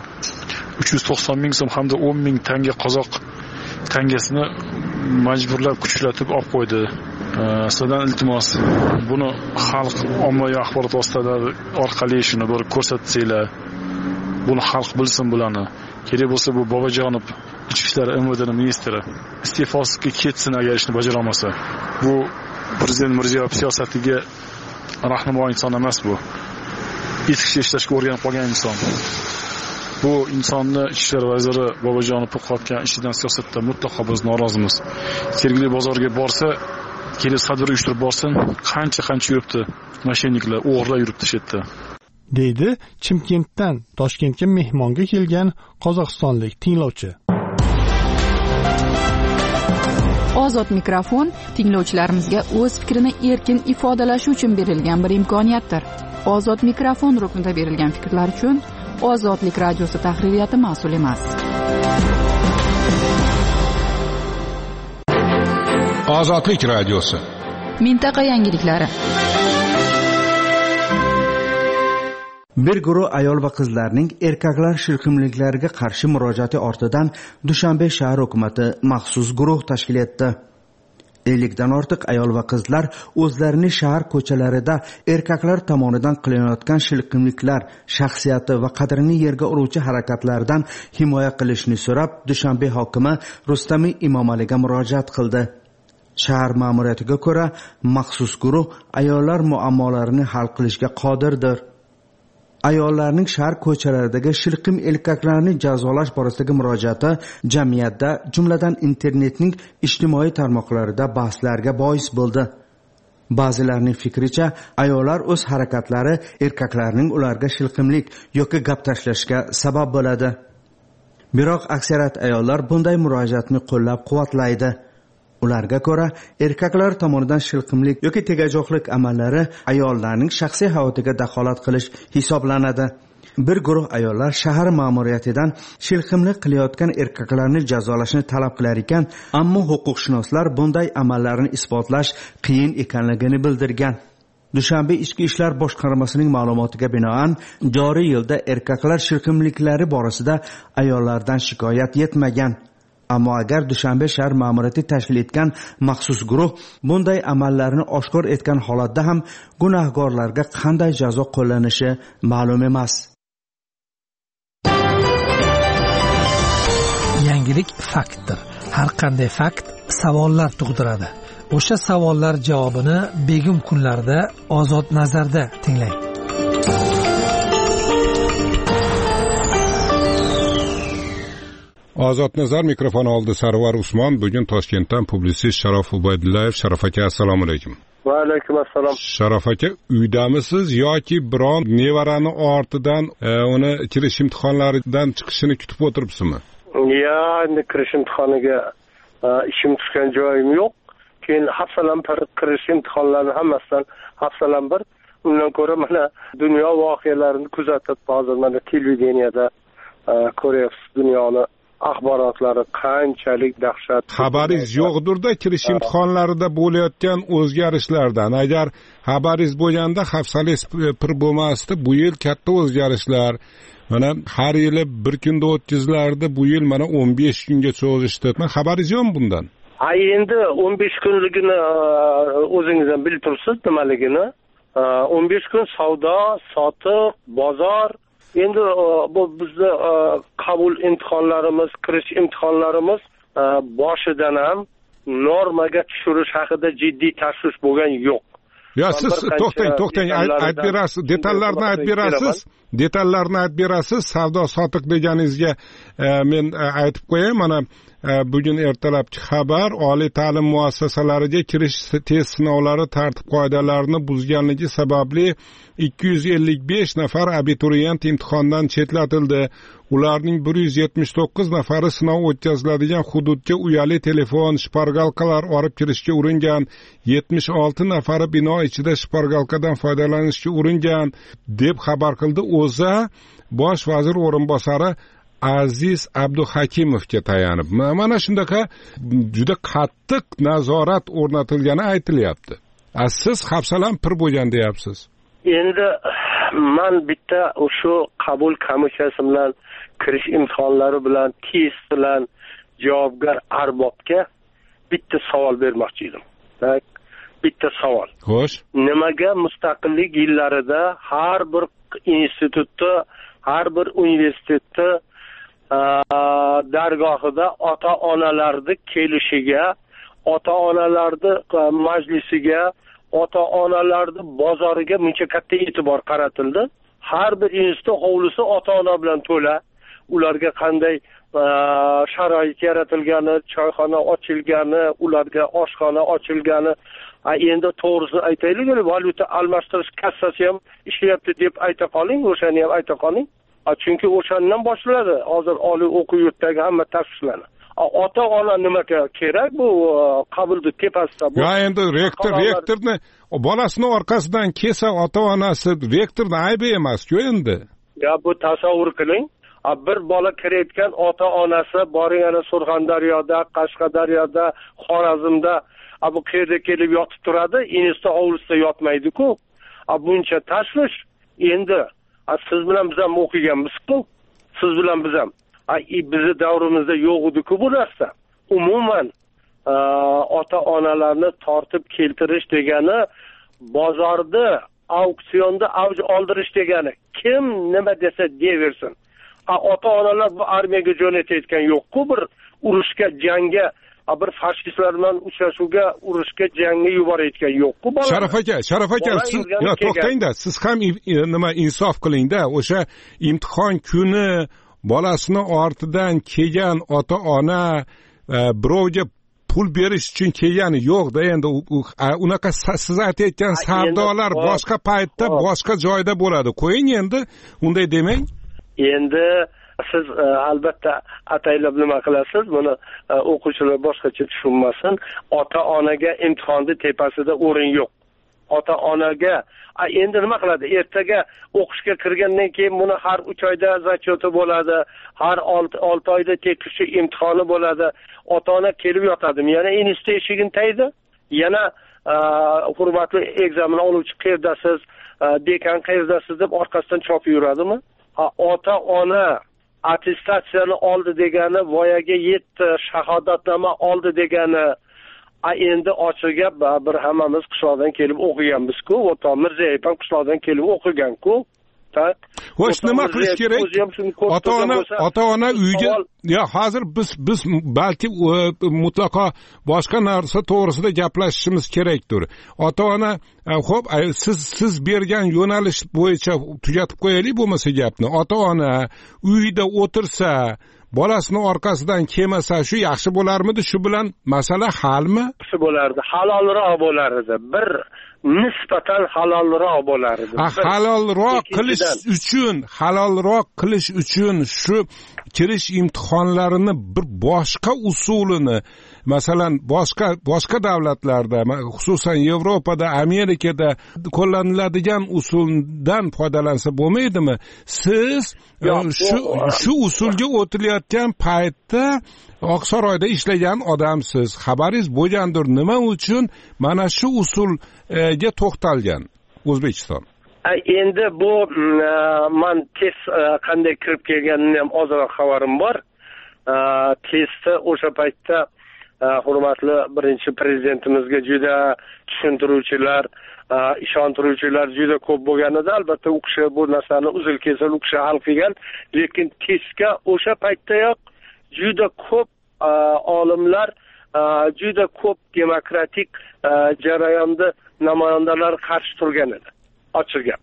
uch yuz to'qson ming so'm hamda o'n ming tanga qozoq tangasini majburlab kuchlatib olib qo'ydi. Sizdan iltimos, buni xalq ommaviy axborot vositalari orqali shuni bir ko'rsatsanglar, buni xalq bilsin bularni. Kerak bo'lsa bu Bobojonov Ichki ishlar M V D ministri iste'fosiga ketsin agar ishni bajara olmasa. Bu prezident Mirziyoyev siyosatiga rahnamo inson emas bu. Etik ishlashga o'rganib qolgan inson. Bu insonni Ichki ishlar vaziri Bobojonov qilayotgan ishidan siyosatda mutlaqo biz norozimiz. Sergeli bozorga borsa, kelib savdo uyushtirib borsin, qancha-qancha yuribdi, mashinniklar o'g'irlar yuribdi shu yerda. deydi Chimkentdan Toshkentga mehmonga kelgan qozog'istonlik tinglovchi. Ozod mikrofon tinglovchilarimizga o'z fikrini erkin ifodalashi uchun berilgan bir imkoniyatdir. Ozod mikrofon ruknida berilgan fikrlar uchun Ozodlik radiosi tahririyati mas'ul emas. Ozodlik radiosi. Mintaqa yangiliklari. Bir guruh ayol va qizlarning erkaklar shirqimliklariga qarshi murojaati ortidan Dushanbe shahar hukumati maxsus guruh tashkil etdi. ellikdan ortiq ayol va qizlar o'zlarini shahar ko'chalarida erkaklar tomonidan qilinayotgan shilqimliklar, shaxsiyati va qadrini yerga uruvchi harakatlardan himoya qilishni so'rab, Dushanbe hokimi Rustami Imomaliga murojaat qildi. Shahar ma'muriyatiga ko'ra, maxsus guruh ayollar muammolarini hal qilishga qodirdir. Ayollarning shahar ko'chalaridagi shilqim erkaklarni jazolash borasidagi murojaati jamiyatda, jumladan internetning ijtimoiy tarmoqlarida bahslarga bois bo'ldi. Ba'zilarning fikricha, ayollar o'z harakatlari erkaklarning ularga shilqimlik yoki gap tashlashga sabab bo'ladi. Biroq aksariyat ayollar bunday murojaatni qo'llab-quvvatlaydi. Ularga ko'ra, erkaklar tomonidan shilqimlik yoki tegajoqlik amallari ayollarning shaxsiy hayotiga daxolat qilish hisoblanadi. Bir guruh ayollar shahar ma'muriyatidan shilqimlik qilayotgan erkaklarni jazolashni talab qilar ekan, ammo huquqshunoslar bunday amallarni isbotlash qiyin ekanligini bildirgan. Dushanbe ichki ishlar boshqarmasining ma'lumotiga binoan joriy yilda erkaklar shirkimliklari borasida ayollardan shikoyat yetmagan. Ammo agar Dushanbe shahar ma'muriyati tashkil etgan maxsus guruh bunday amallarni oshkor etgan holatda ham gunohkorlarga qanday jazo qo'llanishi ma'lum emas. Yangilik faktdir. Har qanday fakt savollar tug'diradi. O'sha savollar javobini begim kunlarda Ozod nazarda tinglang. Ozod nazar mikrofon oldi Sarvar Usmon. Bugun Toshkentdan publitsist Sharof Ubaydullayev. Sharof aka, assalomu alaykum. Va alaykum assalom. Sharof aka, uydamisiz yoki biron nevarani ortidan e, uni kirish imtihonlaridan chiqishini kutib o'tiribsizmi? Ya, endi kirish imtihoniga e, ishim tushgan joyim yo'q. Keyin hafsalam bir kirish imtihonlarini hammasidan hafsalam bir. Undan ko'ra mana dunyo voqealarini kuzatib, hozir mana televideniyada e, ko'ryapsiz dunyoni axborotlari qanchalik dahshat. Xabaringiz yo'qdirda kirish imtihonlarida bo'layotgan o'zgarishlardan. Agar xabaringiz bo'lganda hafsalangiz pir bo'lmasdi. Bu yil katta o'zgarishlar. Mana har yili bir kunda o'tkazilardi, bu yil mana o'n besh kunga cho'zishdi. Xabaringiz yo'qmi bundan? Ha, endi o'n besh kunligini o'zingiz ham bilib tursiz nimaligini. o'n besh kun savdo, sotiq, bozor. Endi bu bizda qabul imtihonlarimiz, kirish imtihonlarimiz boshidan ham normaga tushirish haqida jiddiy tashvish bo'lgan yo'q. Ya siz to'xtang, to'xtang, aytib berasiz, detallarni aytib berasiz. Detallarni aytib berasiz. Savdo sotiq deganingizga men aytib qo'yay, mana bugun ertalabki xabar oliy ta'lim muassasalariga kirish test sinovlari tartib qoidalarini buzganligi sababli ikki yuz ellik besh nafar abituriyent imtihondan chetlatildi. Ularning bir yuz yetmish to'qqiz nafari sinov o'tkaziladigan hududga uyali telefon, shpargalkalar olib kirishga uringan, yetmish olti nafari bino ichida shpargalkadan foydalanishga uringan deb xabar qildi O'zA bosh vazir o'rinbosari Aziz Abduhakimovga tayanib. Mana shundaqa juda qattiq nazorat o'rnatilgani aytilyapti. Siz hafsalam pir bo'lgan deyapsiz. Endi men bitta o'sha qabul komissiyasi bilan kirish imtihonlari bilan test bilan javobgar arbobga bitta savol bermoqchi edim. Bitta savol. Xo'sh. Nimaga mustaqillik yillarida har bir institutda, har bir universitetda dargohida ota-onalarning kelishiga, ota-onalarning majlisiga, ota-onalarning bozoriga buncha katta e'tibor qaratildi. Har bir institut hovlisi ota-ona bilan to'la. Ularga qanday sharoit yaratilgani, choyxona ochilgani, ularga oshxona ochilgani. Endi to'g'risini aytaylik, valyuta almashtirish kassasi ham ishlayapti deb ayta qoling, o'shani ham ayta qoling. Chunki o'shandan boshlanadi hozir oliy o'quv yurtidagi hamma tashvishlarni. Ota-ona nimaga kerak bu qabulni tepasida? Ya endi rektor rektorni bolasini orqasidan kelsa ota-onasi rektorni aybi emas-ku endi. Ya bu tasavvur qiling. Bir bola kirayotgan ota-onasi boring ana Surxondaryoda, Qashqadaryoda, Xorazmda bu qayerda kelib yotib turadi, institut hovlisida yotmaydi-ku. Buncha tashvish. Endi siz bilan biz ham o'qiganmiz-ku. Siz bilan biz ham. Bizni davrimizda yo'q edi-ku bu narsa. Umuman ota-onalarni tortib keltirish degani bozorda, auksionda avj oldirish degani. Kim nima desa deyaversin. Ota-onalar bu armiyaga jo'natayotgan yo'q-ku, bir urushga, jangga, bir fashistlar bilan uchrashuvga, urushga, jangga yuborayotgan yo'q-ku bola. Sharaf aka, Sharaf aka, siz yo to'xtang-da, siz ham nima insof qiling-da, o'sha imtihon kuni bolasini ortidan kelgan ota-ona birovga pul berish uchun kelgani yo'q-da, endi unaqa siz aytayotgan savdolar boshqa paytda, boshqa joyda bo'ladi. Qo'ying endi, unday demang. Endi siz albatta ataylab nima qilasiz, buni o'quvchilar boshqacha tushunmasin. Ota-onaga imtihonni tepasida o'rin yo'q. Ota-onaga endi nima qiladi? Ertaga o'qishga kirgandan keyin buni har uch oyda zachoti bo'ladi, har olti oyda tekshirish imtihoni bo'ladi. Ota-ona kelib yotadimi? Yana institut eshigini taydi, yana hurmatli ekzamen oluvchi qayerdasiz, dekan qayerdasiz deb orqasidan chopib yuradimi? Ota ona attestatsiyani oldi degani, voyaga yetdi, shahodatnoma oldi degani. A endi ochiq gap, bir hammamiz qishloqdan kelib o'qiganmiz-ku, O'to Mirzayev ham qishloqdan kelib o'qigan-ku. Xo'sh, nima qilish kerak? Ota-ona, ota-ona uyga, yo, hozir biz biz balki mutlaqo boshqa narsa to'g'risida gaplashishimiz kerakdir. Ota-ona, xo'p, siz siz bergan yo'nalish bo'yicha tugatib qo'yaylik bo'lmasa gapni. Ota-ona uyda o'tirsa, bolasini orqasidan kelmasa, shu yaxshi bo'larmidi? Shu bilan masala halmi? Yaxshi bo'lardi, halolroq bo'lardi. Bir nisbatan halolroq bo'lardi. Halolroq qilish uchun, halolroq qilish uchun shu kirish imtihonlarini bir boshqa usulini, masalan, boshqa boshqa davlatlarda, xususan Yevropada, Amerikada qo'llaniladigan usuldan foydalansa bo'lmaydimi? Siz shu shu usulga o'tilayotgan paytda Oqsaroyda ishlagan odamsiz, xabaringiz bo'lgandir, nima uchun mana shu usulga to'xtalgan O'zbekiston? Endi bu men test qanday kirib kelganini ham ozroq xabarim bor. Testda o'sha paytda hurmatli birinchi prezidentimizga juda tushuntiruvchilar, ishontiruvchilar juda ko'p bo'lgan edi. Albatta u kishi bu narsani uzil kesil u kishi hal qilgan, lekin testga o'sha paytdayoq juda ko'p olimlar, juda ko'p demokratik jarayonda namoyandalar qarshi turgan edi. Ochiq gap.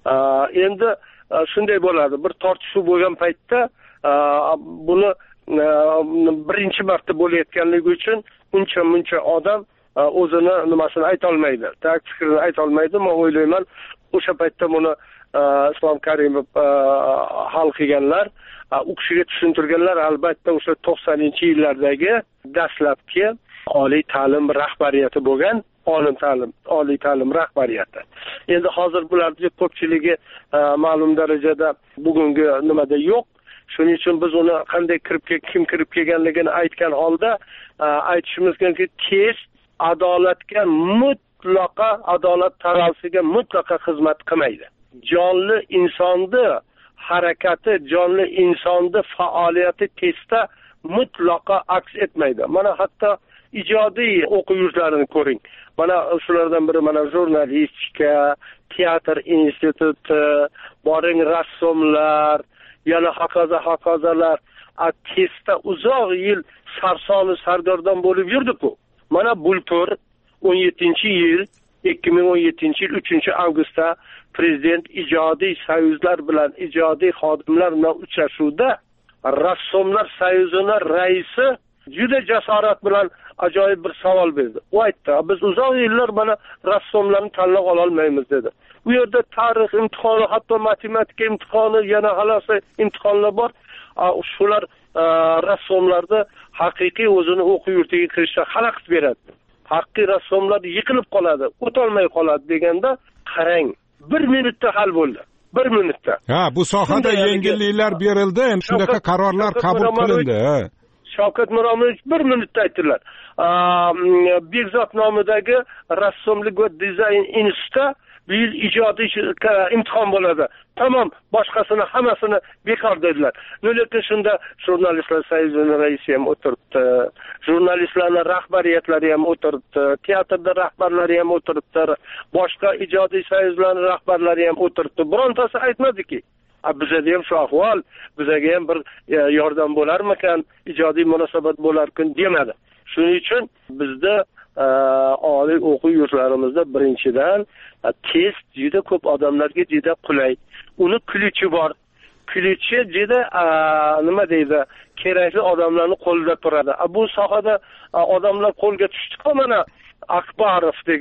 Endi shunday bo'ladi, bir tortishuv bo'lgan paytda buni birinchi marta bo'layotganligi uchun uncha muncha odam o'zini nimasini ayta olmaydi, tak fikrini ayta olmaydi. Men o'ylayman, o'sha paytda buni Islom Karimov hal qilganlar, u kishiga tushuntirganlar. Albatta o'sha to'qsoninchi yillardagi dastlabki oliy ta'lim rahbariyati bo'lgan, oliy ta'lim, oliy ta'lim rahbariyati. Endi hozir bularning ko'pchiligi ma'lum darajada bugungi nimada yo'q. Shuning uchun biz uni qanday kirib kim kirib kelganligini aytgan holda aytishimiz kerakki, test adolatga mutlaqo, adolat taralsiga mutlaqo xizmat qilmaydi. Jonli insonni harakati, jonli insonni faoliyati testda mutlaqo aks etmaydi. Mana hatto ijodiy o'quv yurtlarini ko'ring. Mana shulardan biri mana jurnalistika, teatr instituti, boring rassomlar, yana hokazo hokazolar testda uzoq yil sarsoni sargardon bo'lib yurdi-ku. Mana bultur o'n yettinchi yil, ikki ming o'n yettinchi yil uchinchi avgustda prezident ijodiy soyuzlar bilan, ijodiy xodimlar bilan uchrashuvda rassomlar soyuzining raisi juda jasorat bilan ajoyib bir savol berdi. U aytdi, biz uzoq yillar mana rassomlarni tanlab ola olmaymiz dedi. Bu yerda tarix imtihoni, hatto matematika imtihoni, yana halasa imtihonlar bor. Shular rassomlarda haqiqiy o'zini o'quv yurtiga kirishda xalaqit beradi. Haqiqiy rassomlar yiqilib qoladi, o'tolmay qoladi deganda, qarang, bir minutda hal bo'ldi. Bir minutda. Ha, bu sohada yengilliklar berildi, shunaqa qarorlar qabul qilindi. Shavkat Miromonovich bir minutda aytdilar. Bekzod nomidagi rassomlik va dizayn institutida bu yil ijodiy imtihon bo'ladi. Tamom, boshqasini hammasini bekor dedilar. Lekin shunda jurnalistlar soyuzining raisi ham o'tiribdi, jurnalistlarning rahbariyatlari ham o'tiribdi, teatrda rahbarlari ham o'tiribdi, boshqa ijodiy soyuzlarning rahbarlari ham o'tiribdi. Birontasi aytmadiki, bizada ham shu ahvol, bizaga ham bir yordam bo'larmikan, ijodiy munosabat bo'larkan demadi. Shuning uchun bizda oliy o'quv yurtlarimizda birinchidan test juda ko'p odamlarga juda qulay. Uni kulichi bor. Kulichi juda nima deydi, kerakli odamlarning qo'lida turadi. Bu sohada odamlar qo'lga tushdi-ku, mana Akbarov degan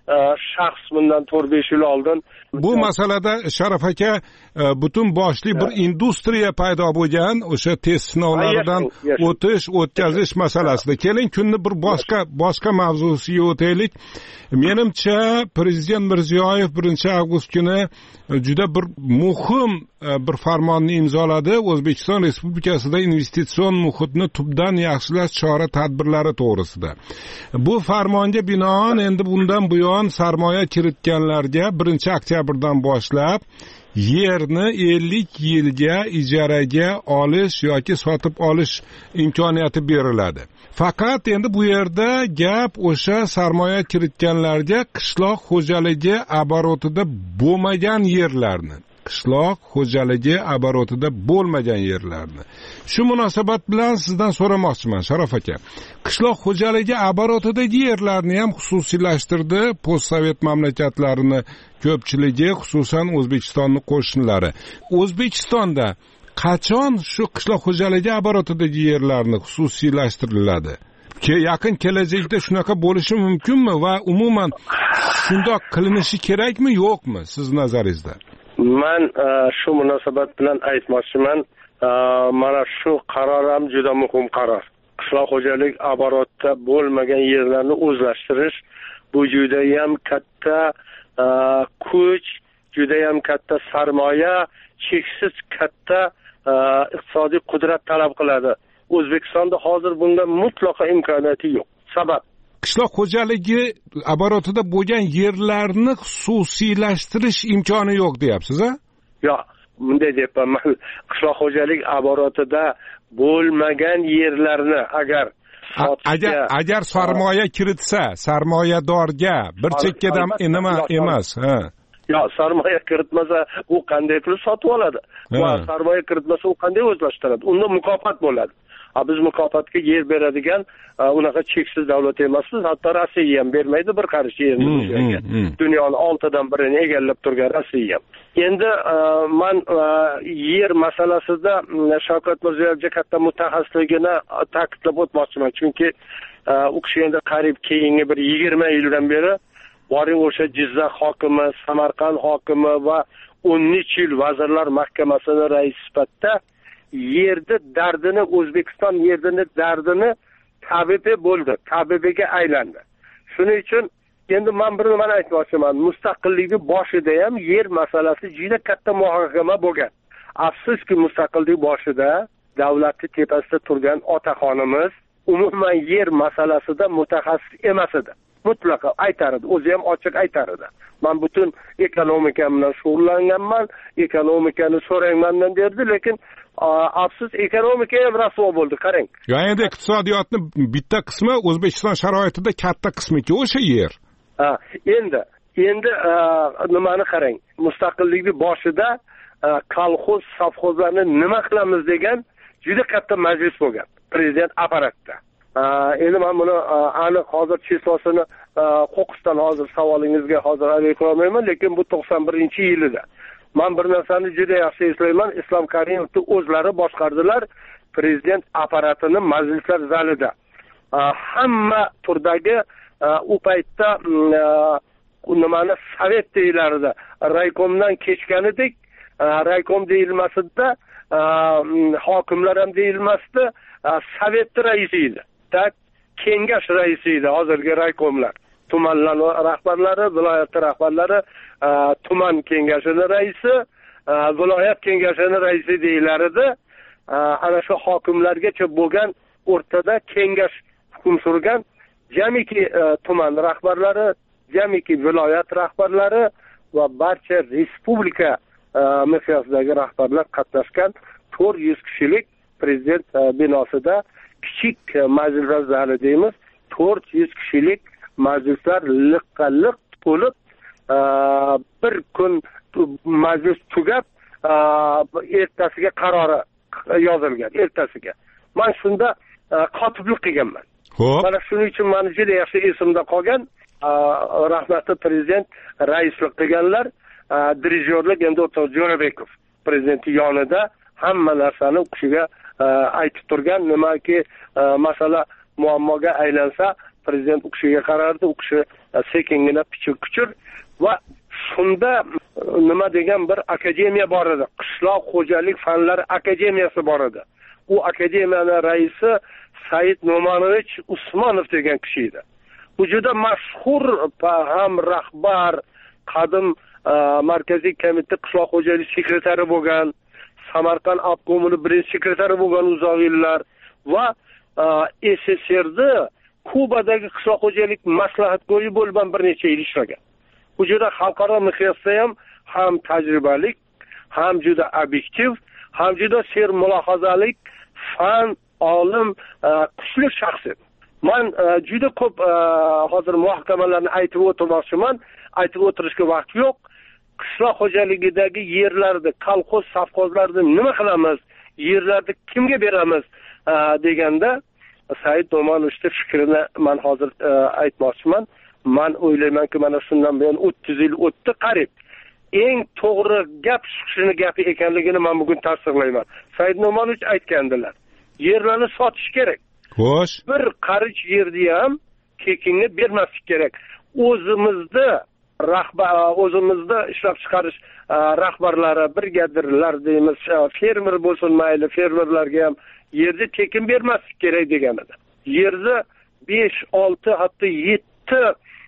shaxs bundan to'rt besh yil oldin bu masalada Sharaf aka butun boshli bir industriya paydo bo'lgan o'sha test sinovlaridan o'tish o'tkazish masalasida. Keling kunni bir boshqa boshqa mavzusiga o'taylik. Menimcha Prezident Mirziyoyev birinchi avgust kuni juda bir muhim bir farmonni imzoladi. O'zbekiston Respublikasida investitsion muhitni tubdan yaxshilash chora-tadbirlari to'g'risida. Bu farmonga binoan endi bundan buyon sarmoya kiritganlarga birinchi oktyabrdan boshlab yerni ellik yilga ijaraga olish yoki sotib olish imkoniyati beriladi. Faqat endi bu yerda gap o'sha sarmoya kiritganlarga qishloq xo'jaligi оборотida bo'lmagan yerlarni qishloq xo'jaligi оборотida bo'lmagan yerlarni. Shu munosabat bilan sizdan so'ramoqchiman, Sharof aka. Qishloq xo'jaligi оборотidagi yerlarni ham xususiylashtirdi postsovet mamlakatlarini ko'pchiligi, xususan O'zbekistonning qo'shnilari. O'zbekistonda qachon shu qishloq xo'jaligi оборотidagi yerlarni xususiylashtiriladi? Yaqin kelajakda shunaqa bo'lishi mumkinmi va umuman shundoq qilinishi kerakmi, yo'qmi siz nazaringizda? Man shu munosabat bilan aytmoqchiman, mana shu qaror ham juda muhim qaror. Qishloq xo'jalik оборотda bo'lmagan yerlarni o'zlashtirish bu juda ham katta kuch, juda ham katta sarmoya, cheksiz katta iqtisodiy qudrat talab qiladi. O'zbekistonda hozir bunga mutlaqo imkoniyati yo'q. Sabab qishloq xo'jaligi оборотida bo'lgan yerlarni xususiylashtirish imkoni yo'q deyapsiz, a? Yo'q, bunday deyapman. Qishloq xo'jalik оборотida bo'lmagan yerlarni agar agar agar sarmoya kiritsa, sarmoyadorga bir chekkadan nima emas, ha. Yo, sarmoya kiritmasa u qanday qilib sotib oladi? Va sarmoya kiritmasa u qanday o'zlashtiradi? Unda mukofot bo'ladi. Biz mukofotga yer beradigan unaqa cheksiz davlat emasmiz. Hatto Rossiya ham bermaydi bir qarish yerni o'zgaga. Dunyoning oltidan birini egallab turgan Rossiya ham. Endi men yer masalasida Shavkat Mirziyoyevga katta mutaxassisligini ta'kidlab o'tmoqchiman. Chunki u kishi endi qariyb keyingi bir yigirma yildan beri boring o'sha Jizzax hokimi, Samarqand hokimi va o'n necha yil vazirlar mahkamasining raisi sifatida yerni dardini, O'zbekiston yerini dardini tabibi bo'ldi, tabibiga aylandi. Shuning uchun endi men bir nimani aytmoqchiman, mustaqillikning boshida ham yer masalasi juda katta muhokama bo'lgan. Afsuski mustaqillik boshida davlatning tepasida turgan otaxonimiz umuman yer masalasida mutaxassis emas edi. Mutlaqo aytar edi, o'zi ham ochiq aytar edi. Men butun ekonomika bilan shug'ullanganman, ekonomikani so'raymandan derdi, lekin afsus ekonomika ham rasvo bo'ldi, qarang. Yo, endi iqtisodiyotning bitta qismi O'zbekiston sharoitida katta qismi-ku o'sha yer. Ha, endi endi nimani qarang. Mustaqillikning boshida kolxoz, sovxozlarni nima qilamiz degan juda katta majlis bo'lgan prezident apparatida. Endi men buni aniq hozir chislosini qo'qqisdan hozir savolingizga hozir aniq olmayman, lekin bu to'qson birinchi yilida. Men bir narsani juda yaxshi eslayman, Islom Karimovni o'zlari boshqardilar prezident apparatini majlislar zalida. Hamma turdagi u paytda nimani sovet deyilardi. Raykomdan kechganidek, raykom deyilmasida, hokimlar ham deyilmasdi, sovet raisi edi. Tak kengash raisi edi hozirgi raykomlar. Tumanlar rahbarlari, viloyat rahbarlari, tuman kengashining raisi, viloyat kengashining raisi deyilar edi. Ana shu hokimlargacha bo'lgan o'rtada kengash hukm surgan, jamiki tuman rahbarlari, jamiki viloyat rahbarlari va barcha respublika miqyosidagi rahbarlar qatnashgan to'rt yuz kishilik prezident binosida kichik majlislar zali deymiz, to'rt yuz kishilik majlislar liqqa-liq to'lib, bir kun majlis tugab, ertasiga qarori yozilgan, ertasiga. Men shunda kotiblik qilganman. Mana shuning uchun meni juda yaxshi esimda qolgan, rahmatli prezident raislik qilganlar, dirijyorlik endi o'rtoq Jo'rabekov prezidentning yonida hamma narsani u kishiga aytib turgan, nimaki masala muammoga aylansa prezident u kishiga qarardi, u kishi sekingina pichir kuchur va shunda nima degan bir akademiya bor edi, qishloq xo'jalik fanlari akademiyasi bor edi. U akademiyaning raisi Said No'monovich Usmonov degan kishi edi. Bu juda mashhur ham rahbar, qadim markaziy komiteti qishloq xo'jalik sekretari bo'lgan, Samarqand obkomining birinchi sekretari bo'lgan uzoq yillar va S S R'da Kubadagi qishloq xo'jalik maslahatgo'yi bo'lib bir necha yil ishlagan. Bu juda xalqaro miqyosda ham ham tajribali, ham juda obyektiv, ham juda ser mulohazalik, fan, olim, kuchli shaxs edi. Men juda ko'p hozir muhokamalarni aytib o'tirmoqchiman, aytib o'tirishga vaqt yo'q. Qishloq xo'jaligidagi yerlarni, kolxoz, savxozlarni nima qilamiz, yerlarni kimga beramiz deganda Said No'monovning fikrini men hozir aytmoqchiman. Men o'ylaymanki, mana shundan buyon o'ttiz yil o'tdi qarib. Eng to'g'ri gap shu kishining gapi ekanligini men bugun tasdiqlayman. Said No'monovich aytgandilar. Yerlarni sotish kerak. Xo'sh. Bir qarich yerni ham tekinga bermaslik kerak. O'zimizda rahbar, o'zimizda ishlab chiqarish rahbarlari, brigadirlar deymiz, fermer bo'lsin mayli, fermerlarga ham yerni tekin bermaslik kerak degan edi. Yerni besh, olti, hatto yetti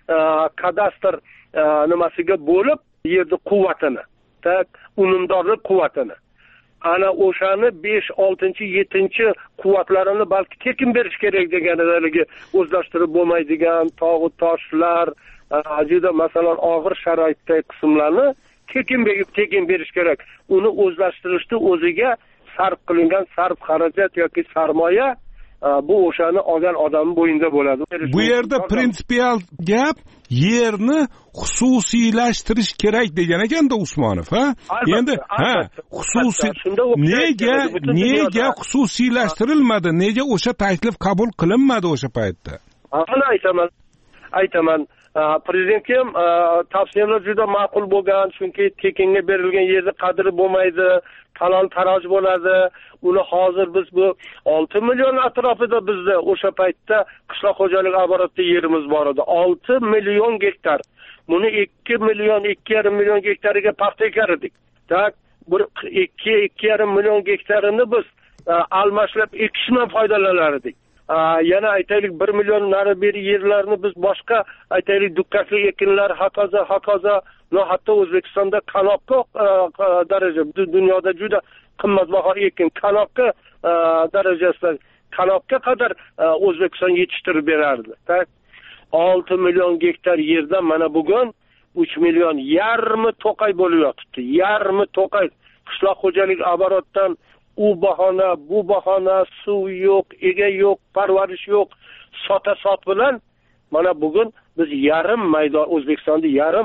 kadastr nimasiga bo'lib, yerni quvvatini, tak, unumdorlik quvvatini. Ana o'shani besh, oltinchi, yettinchi quvvatlarini balki tekin berish kerak degan ediligi, o'zlashtirib bo'lmaydigan tog'u toshlar, juda masalan og'ir sharoitdagi qismlarni tekin berib tekin berish kerak. Uni o'zlashtirishda o'ziga sarf qilingan sarf xarajat yoki sarmoya bu o'shani olgan odam bo'yinda bo'ladi. Bu yerda prinsipial gap yerni xususiylashtirish kerak degan ekanda Usmonov, ha? Endi ha, xususiy nega nega xususiylashtirilmadi? Nega o'sha taklif qabul qilinmadi o'sha paytda? Mana aytaman. Aytaman, prezidentga ham tavsiyalar juda ma'qul bo'lgan, chunki tekinga berilgan yerda qadri bo'lmaydi, talon taroj bo'ladi. Uni hozir biz bu olti million atrofida bizda o'sha paytda qishloq xo'jalik aborotda yerimiz bor edi. olti million gektar. Buni ikki million, ikki yarim million gektariga paxta ekar edik. Tak, bir ikki, ikki yarim million gektarini biz almashlab ekishdan foydalanar edik. Yana aytaylik bir million nari beri yerlarni biz boshqa aytaylik dukkakli ekinlar, hokazo, hokazo, no hatto O'zbekistonda kanopka daraja, dunyoda juda qimmatbaho ekin, kanopka darajasida kanopga qadar O'zbekiston yetishtirib berardi. Tak, olti million gektar yerdan mana bugun uch million yarmi to'qay bo'lib yotibdi. Yarmi to'qay qishloq xo'jalik aborotdan u bahona, bu bahona, suv yo'q, ega yo'q, parvarish yo'q, sota sot bilan mana bugun biz yarim maydon O'zbekistonda yarim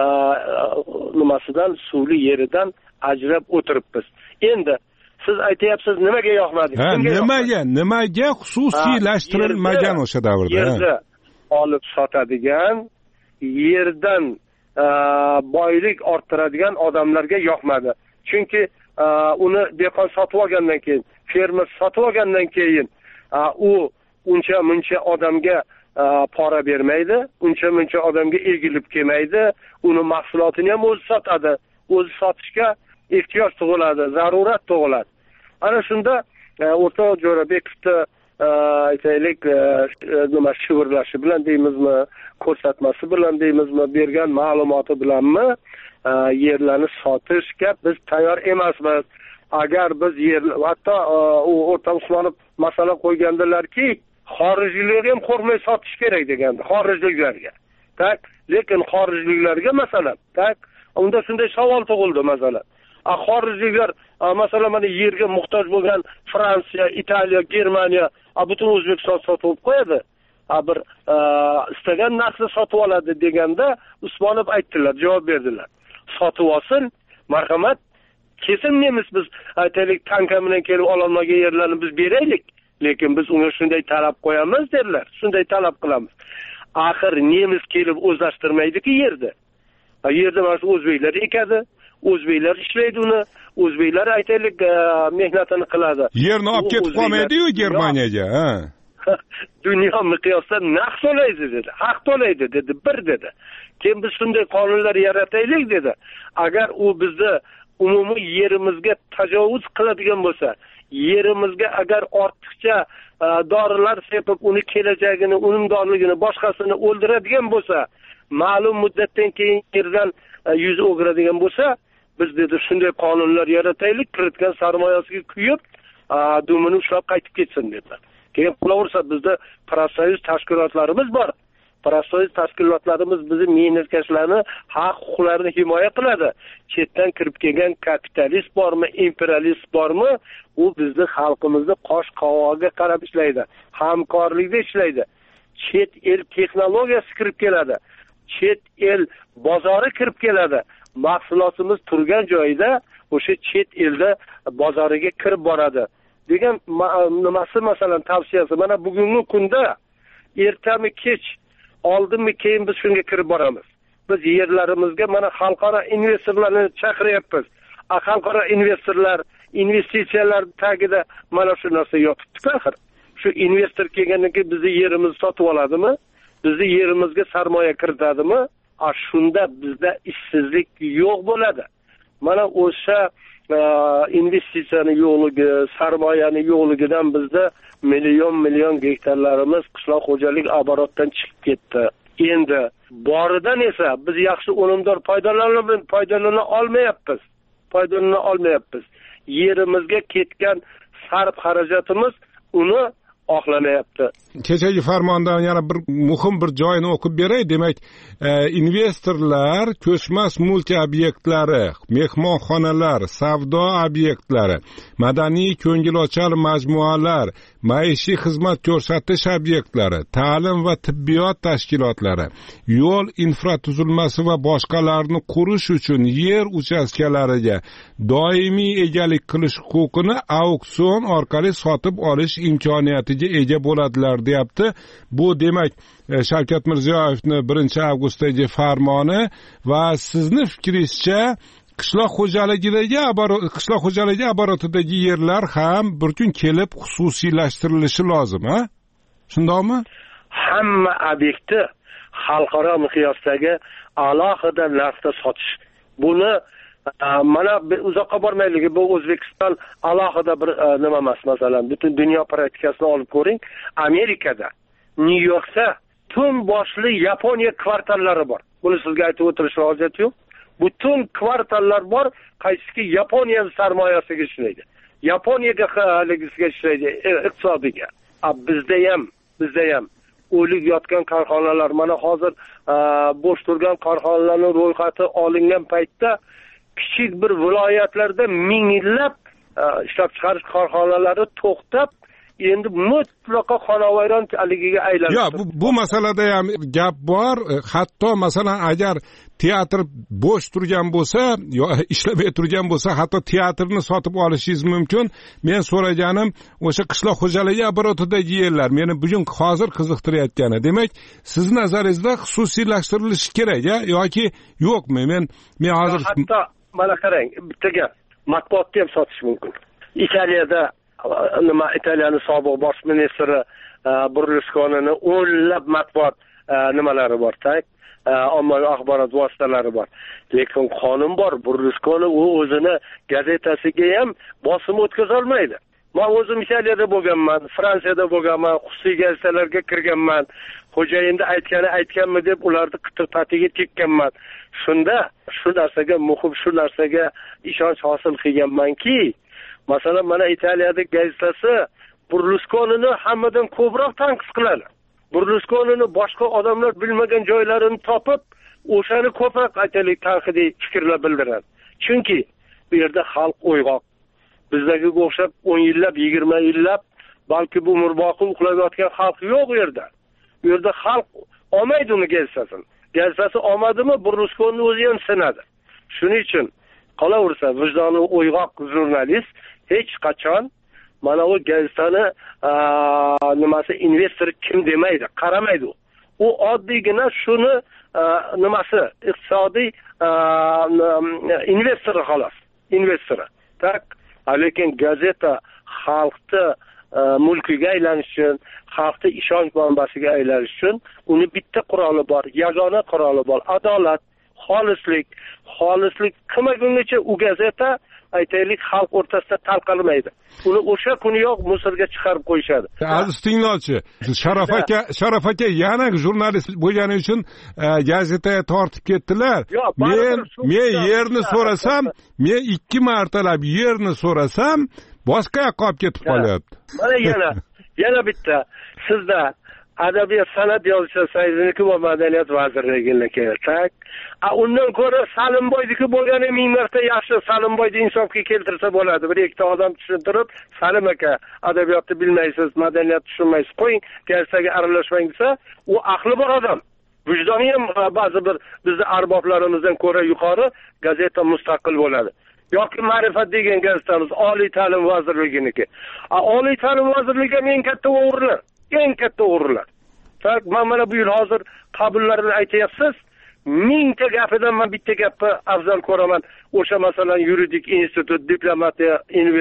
nimasidan, suvli yeridan ajrab o'tiribmiz. Endi siz aytayapsiz, nimaga yoqmadi? Ha, nimaga, nimaga xususiylashtirilmagan o'sha davrda? Yerda olib sotadigan, yerdan boylik orttiradigan odamlarga yoqmadi. Chunki uni dehqon sotib olgandan keyin, fermer sotib olgandan keyin u uncha muncha odamga pora bermaydi, uncha muncha odamga egilib kelmaydi, uni mahsulotini ham o'zi sotadi, o'zi sotishga ehtiyoj tug'iladi, zarurat tug'iladi. Ana shunda o'rta Jo'rabekovda aytaylik nima shivirlashi bilan deymizmi, ko'rsatmasi bilan deymizmi, bergan ma'lumoti bilanmi yerlarni sotishga biz tayyor emasmiz. Agar biz yer, hatto u o'rta Usmonov masala qo'ygandilarki, xorijliklarga ham qo'rqmay sotish kerak degandi, xorijliklarga. Tak, lekin xorijliklarga masalan, tak, unda shunday savol tug'ildi masalan. A xorijliklar masalan mana yerga muhtoj bo'lgan Fransiya, Italiya, Germaniya, a butun O'zbekiston sotib qo'yadi. A bir istagan narsa sotib oladi deganda Usmonov aytdilar, javob berdilar. Sotib olsin, marhamat, kesin nemis biz aytaylik tanka bilan kelib ololmagan yerlarni biz beraylik, lekin biz unga shunday talab qo'yamiz derlar, shunday talab qilamiz. Axir nemis kelib o'zlashtirmaydi-ki yerda. Yerda mana shu o'zbeklar ekadi, o'zbeklar ishlaydi uni, o'zbeklar aytaylik mehnatini qiladi. Yerni olib ketib qolmaydi-yu Germaniyaga, ha. dunyo miqyosida naqd to'laydi dedi, haq to'laydi dedi, bir dedi. Keyin biz shunday qonunlar yarataylik dedi. Agar u bizni umumiy yerimizga tajovuz qiladigan bo'lsa, yerimizga agar ortiqcha dorilar sepib, uni kelajagini, unumdorligini, boshqasini o'ldiradigan bo'lsa, ma'lum muddatdan keyin yerdan yuz o'giradigan bo'lsa, biz dedi shunday qonunlar yarataylik, kiritgan sarmoyasiga kuyib, dumini ushlab qaytib ketsin dedilar. Keyin qilaversa bizda profsoyuz tashkilotlarimiz bor. Profsoyuz tashkilotlarimiz bizni mehnatkashlarni haq huquqlarini himoya qiladi. Chetdan kirib kelgan kapitalist bormi, imperialist bormi, u bizni xalqimizni qosh qovog'iga qarab ishlaydi. Hamkorlikda ishlaydi. Chet el texnologiyasi kirib keladi. Chet el bozori kirib keladi. Mahsulotimiz turgan joyda o'sha chet elda bozoriga kirib boradi degan nimasi masalan tavsiyasi. Mana bugungi kunda ertami kech, oldinmi keyin biz shunga kirib boramiz. Biz yerlarimizga mana xalqaro investorlarni chaqiryapmiz. Xalqaro investorlar investitsiyalar tagida mana shu narsa yotibdi axir. Shu investor kelgandan keyin bizni yerimizni sotib oladimi? Bizni yerimizga sarmoya kiritadimi? A shunda bizda ishsizlik yo'q bo'ladi. Mana o'sha investitsiyani yo'qligi, sarmoyani yo'qligidan bizda million million gektarlarimiz qishloq xo'jalik oborotdan chiqib ketdi. Endi boridan esa biz yaxshi unumdor foydalana foydalana olmayapmiz. Foydalana olmayapmiz. Yerimizga ketgan sarf xarajatimiz uni oqlanayapti. Kechagi farmondan yana bir muhim bir joyini o'qib beray. Demak, e, investorlar ko'chmas mulk obyektlari, mehmonxonalar, savdo obyektlari, madaniy ko'ngilochar majmualar, maishiy xizmat ko'rsatish obyektlari, ta'lim va tibbiyot tashkilotlari, yo'l infratuzilmasi va boshqalarni qurish uchun yer uchastkalariga doimiy egalik qilish huquqini auksion orqali sotib olish imkoniyatiga ega bo'ladilar deyapti. Bu demak Shavkat Mirziyoyevning birinchi avgustdagi farmoni va sizni fikringizcha qishloq xo'jaligidagi qishloq xo'jaligi oborotidagi yerlar ham bir kun kelib xususiylashtirilishi lozim, ha? Shundaymi? Hamma obyektni xalqaro miqyosdagi alohida narxda sotish. Buni mana uzoqqa bormaylik, bu O'zbekiston alohida bir nima emas, masalan, butun dunyo praktikasini olib ko'ring. Amerikada, Nyu-Yorkda tun boshli Yaponiya kvartallari bor. Buni sizga aytib o'tirish hojat yo'q. Butun kvartallar bor, qaysiki Yaponiya sarmoyasiga ishlaydi. Yaponiyaga haligisiga ishlaydi, iqtisodiga. Bizda ham, bizda ham o'lik yotgan korxonalar, mana hozir bo'sh turgan korxonalarning ro'yxati olingan paytda kichik bir viloyatlarda minglab ishlab chiqarish korxonalari to'xtab, endi mutlaqo xonavayron haligiga aylanadi. Yo'q, bu, bu masalada ham gap bor. Hatto masalan agar teatr bo'sh turgan bo'lsa, yo ishlamay turgan bo'lsa, hatto teatrni sotib olishingiz mumkin. Men so'raganim o'sha qishloq xo'jaligi oborotidagi yerlar meni bugun hozir qiziqtirayotgani. Demak, siz nazaringizda xususiylashtirilishi kerak yoki yo'qmi? Men men hozir hatto mana qarang, bitta gap, matbuotga ham sotish mumkin. Italiyada nima Italiyaning sobiq bosh ministri Berlusconining o'nlab matbuot nimalari bor, tak? Ommaviy axborot vositalari bor. Lekin qonun bor. Berlusconi u o'zini gazetasiga ham bosim o'tkaza olmaydi. Men o'zim Italiyada bo'lganman, Fransiyada bo'lganman, xususiy gazetalarga kirganman. Xo'jayinda aytgani aytganmi deb ularni qitir-patiga tekkanman. Shunda shu narsaga muhim, shu narsaga ishonch hosil qilganmanki, masalan, mana Italiyada gazetasi Berlusconini hammadan ko'proq tanqid qiladi. Berlusconini boshqa odamlar bilmagan joylarini topib, o'shani ko'proq aytalik tanqidiy fikrlar bildiradi. Chunki bu yerda xalq uyg'oq. Bizdagi o'xshab o'n yillab, yigirma yillab, balki bu umrboqi uxlab yotgan xalq yo'q u yerda. Bu yerda xalq olmaydi uni gazetasini. Gazetasi olmadimi, Berlusconi o'zi ham sinadi. Shuning uchun qolaversa, vijdoni uyg'oq jurnalist hech qachon mana u gazetani nimasi investor kim demaydi, qaramaydi. U oddiygina shuni nimasi iqtisodiy investor xolos, investor. Tak, lekin gazeta xalqni mulkiga aylanish uchun, xalqning ishonch manbasiga aylanish uchun uni bitta quroli bor, yagona quroli bor, adolat, xolislik. Xolislik qilmaguncha u gazeta aytaylik xalq o'rtasida tarqalmaydi. Uni o'sha kuniyoq musorga chiqarib qo'yishadi. Aziz tinglovchi, Sharof aka, Sharof aka yana jurnalist bo'lgani uchun gazetaga tortib ketdilar. Men men yerni so'rasam, men ikki martalab yerni so'rasam, boshqa yoqqa olib ketib qolyapti. Mana yana, yana bitta sizda adabiyot san'at yozishingizniki va madaniyat vazirliginiki. Tak. A undan ko'ra Salimboydiki bo'lgani ming marta yaxshi. Salimboyni insofga keltirsa bo'ladi. Bir ikkita odam tushuntirib, Salim aka, adabiyotni bilmaysiz, madaniyatni tushunmaysiz, qo'ying, gazetaga aralashmang desa, u aqli bor odam. Vijdoni ham ba'zi bir bizni arboblarimizdan ko'ra yuqori, gazeta mustaqil bo'ladi. Yoki Ma'rifat degan gazetamiz Oliy ta'lim vazirliginiki. A Oliy ta'lim vazirligi eng katta o'g'rilar. Eng katta o'g'rilar. Tak, men mana bu yil hozir qabullarni aytyapsiz. Mingta gapidan men bitta gapni afzal ko'raman. O'sha masalan yuridik institut, diplomatiya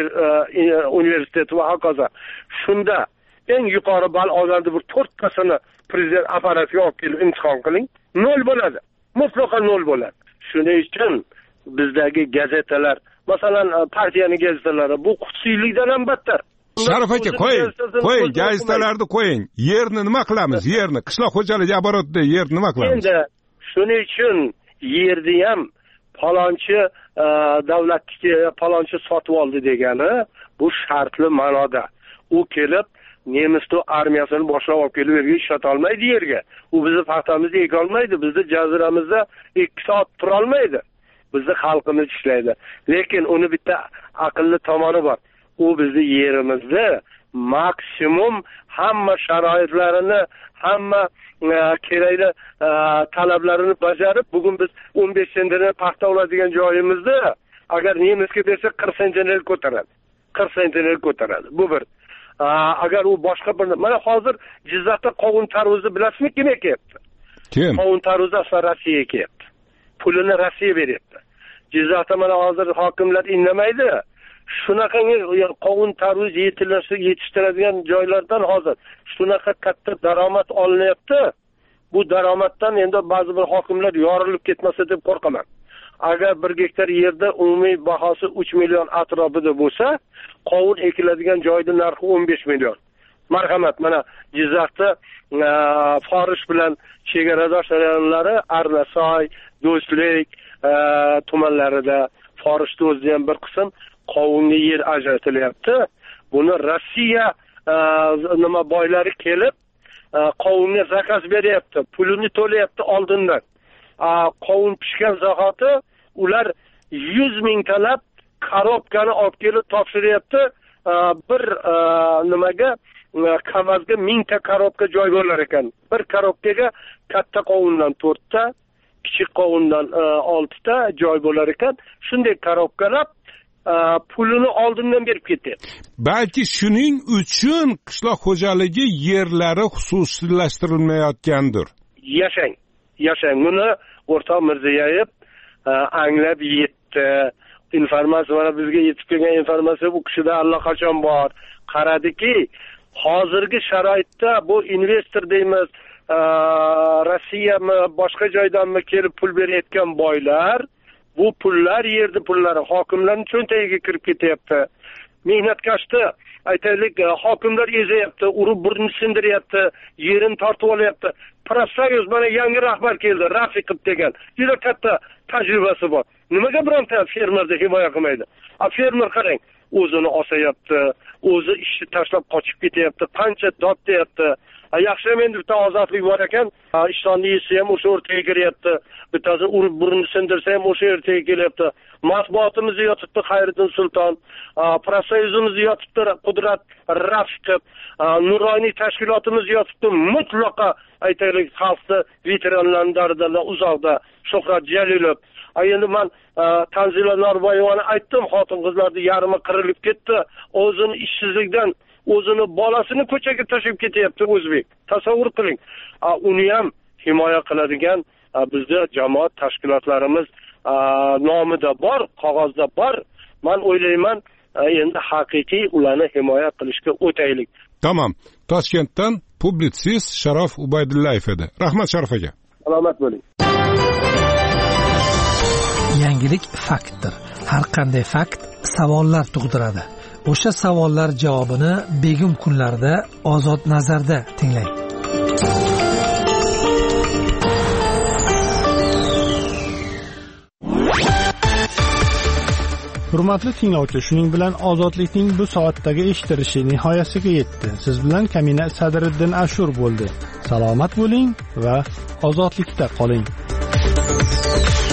universiteti va hokazo. Shunda eng yuqori ball olganda bir to'rttasini prezident apparatiga olib kelib imtihon qiling. Nol bo'ladi. Mutlaqo nol bo'ladi. Shuning uchun bizdagi gazetalar, masalan partiyaning gazetalari bu xususiylikdan ham battar. Sharof aka, qo'ying, qo'ying, gazetalarni qo'ying. Yerni nima qilamiz? Yerni, qishloq xo'jaligi oborotida yerni nima qilamiz? Endi shuning uchun yerni ham palonchi davlatniki, palonchi sotib oldi degani bu shartli ma'noda. U kelib Nemiston armiyasini boshlab olib kelib yerga ishlata olmaydi yerga. U bizni paxtamizni eka olmaydi, bizni jaziramizda ikki soat tura olmaydi. Bizni xalqimiz ishlaydi. Lekin uni bitta aqlli tomoni bor. U bizni yerimizni maksimum hamma sharoitlarini, hamma kerakli talablarini bajarib, bugun biz o'n besh sentini paxta oladigan joyimizda agar nemisga bersa qirq sentini ko'taradi. qirq sentini ko'taradi. Bu bir. Agar u boshqa bir, mana hozir Jizzaxda qovun tarvuzi bilasizmi kim ekyapti? Kim? Qovun tarvuzi asla Rossiya ekyapti. Pulini Rossiya beryapti. Jizzaxda mana hozir hokimlar indamaydi. Shunaqa qovun tarvuz yetishtiradigan joylardan hozir shunaqa katta daromad olinyapti. Bu daromaddan endi ba'zi bir hokimlar yorilib ketmasa deb qo'rqaman. Agar bir gektar yerda umumiy bahosi uch million atrofida bo'lsa, qovun ekiladigan joyning narxi o'n besh million. Marhamat, mana Jizzaxda Forish bilan chegaradosh rayonlari Arnasoy, Do'stlik tumanlarida Forishda o'zida ham bir qism qovunli yer ajratilyapti. Buni Rossiya nima boylari kelib qovunga zakaz beryapti, pulini to'layapti oldindan. Qovun pishgan zahoti ular yuz ming talab korobkani olib kelib topshiryapti. Bir nimaga kamazga mingta korobka joy bo'lar ekan. Bir korobkaga katta qovundan to'rtta, kichik qovundan oltita joy bo'lar ekan. Shunday korobkalab pulini oldindan berib ketyapti. Balki shuning uchun qishloq xo'jaligi yerlari xususiylashtirilmayotgandir. Yashang, yashang. Buni o'rtoq Mirziyoyev anglab yetdi. Informatsiya mana bizga yetib kelgan informatsiya bu kishida allaqachon bor. Qaradiki, hozirgi sharoitda bu investor deymiz, Rossiyami, boshqa joydanmi kelib pul berayotgan boylar, bu pullar yerdi pullari hokimlarning cho'ntagiga kirib ketyapti. Mehnatkashda aytaylik hokimlar ezayapti, urib burnini sindiryapti, yerini tortib olyapti. Profsoyuz mana yangi rahbar keldi, Rafiqov degan. Juda katta tajribasi bor. Nimaga bironta fermerni himoya qilmaydi? A fermer qarang, o'zini osayapti, o'zi ishni tashlab qochib ketyapti, qancha dod deyapti. Yaxshi endi bitta ozodlik bor ekan, ishtonni yesa ham o'sha o'rtaga kiryapti, bittasi urib burnini sindirsa ham o'sha o'rtaga kelyapti. Matbuotimiz yotibdi Xayriddin Sulton, profsoyuzimiz yotibdi Qudrat Rafiqov, nuroniy tashkilotimiz yotibdi mutlaqo aytaylik xalqni veteranlarning daridan uzoqda Shuhrat Jalilov. Endi men Tanzila Norboyevani aytdim, xotin-qizlarning yarmi qirilib ketdi, o'zini ishsizlikdan o'zini bolasini ko'chaga tashlab ketyapti o'zbek. Tasavvur qiling. Uni ham himoya qiladigan bizda jamoat tashkilotlarimiz nomida bor, qog'ozda bor. Men o'ylayman, endi haqiqiy ularni himoya qilishga o'taylik. Tamom. Toshkentdan publitsist Sharof Ubaydullayev edi. Rahmat Sharof aka. Salomat bo'ling. Yangilik faktdir. Har qanday fakt savollar tug'diradi. O'sha savollar javobini begim kunlarda Ozod nazarda tinglang. Hurmatli tinglovchi, shuning bilan ozodlikning bu soatdagi eshittirishi nihoyasiga yetdi. Siz bilan Kamina Sadriddin Ashur bo'ldi. Salomat bo'ling va ozodlikda qoling.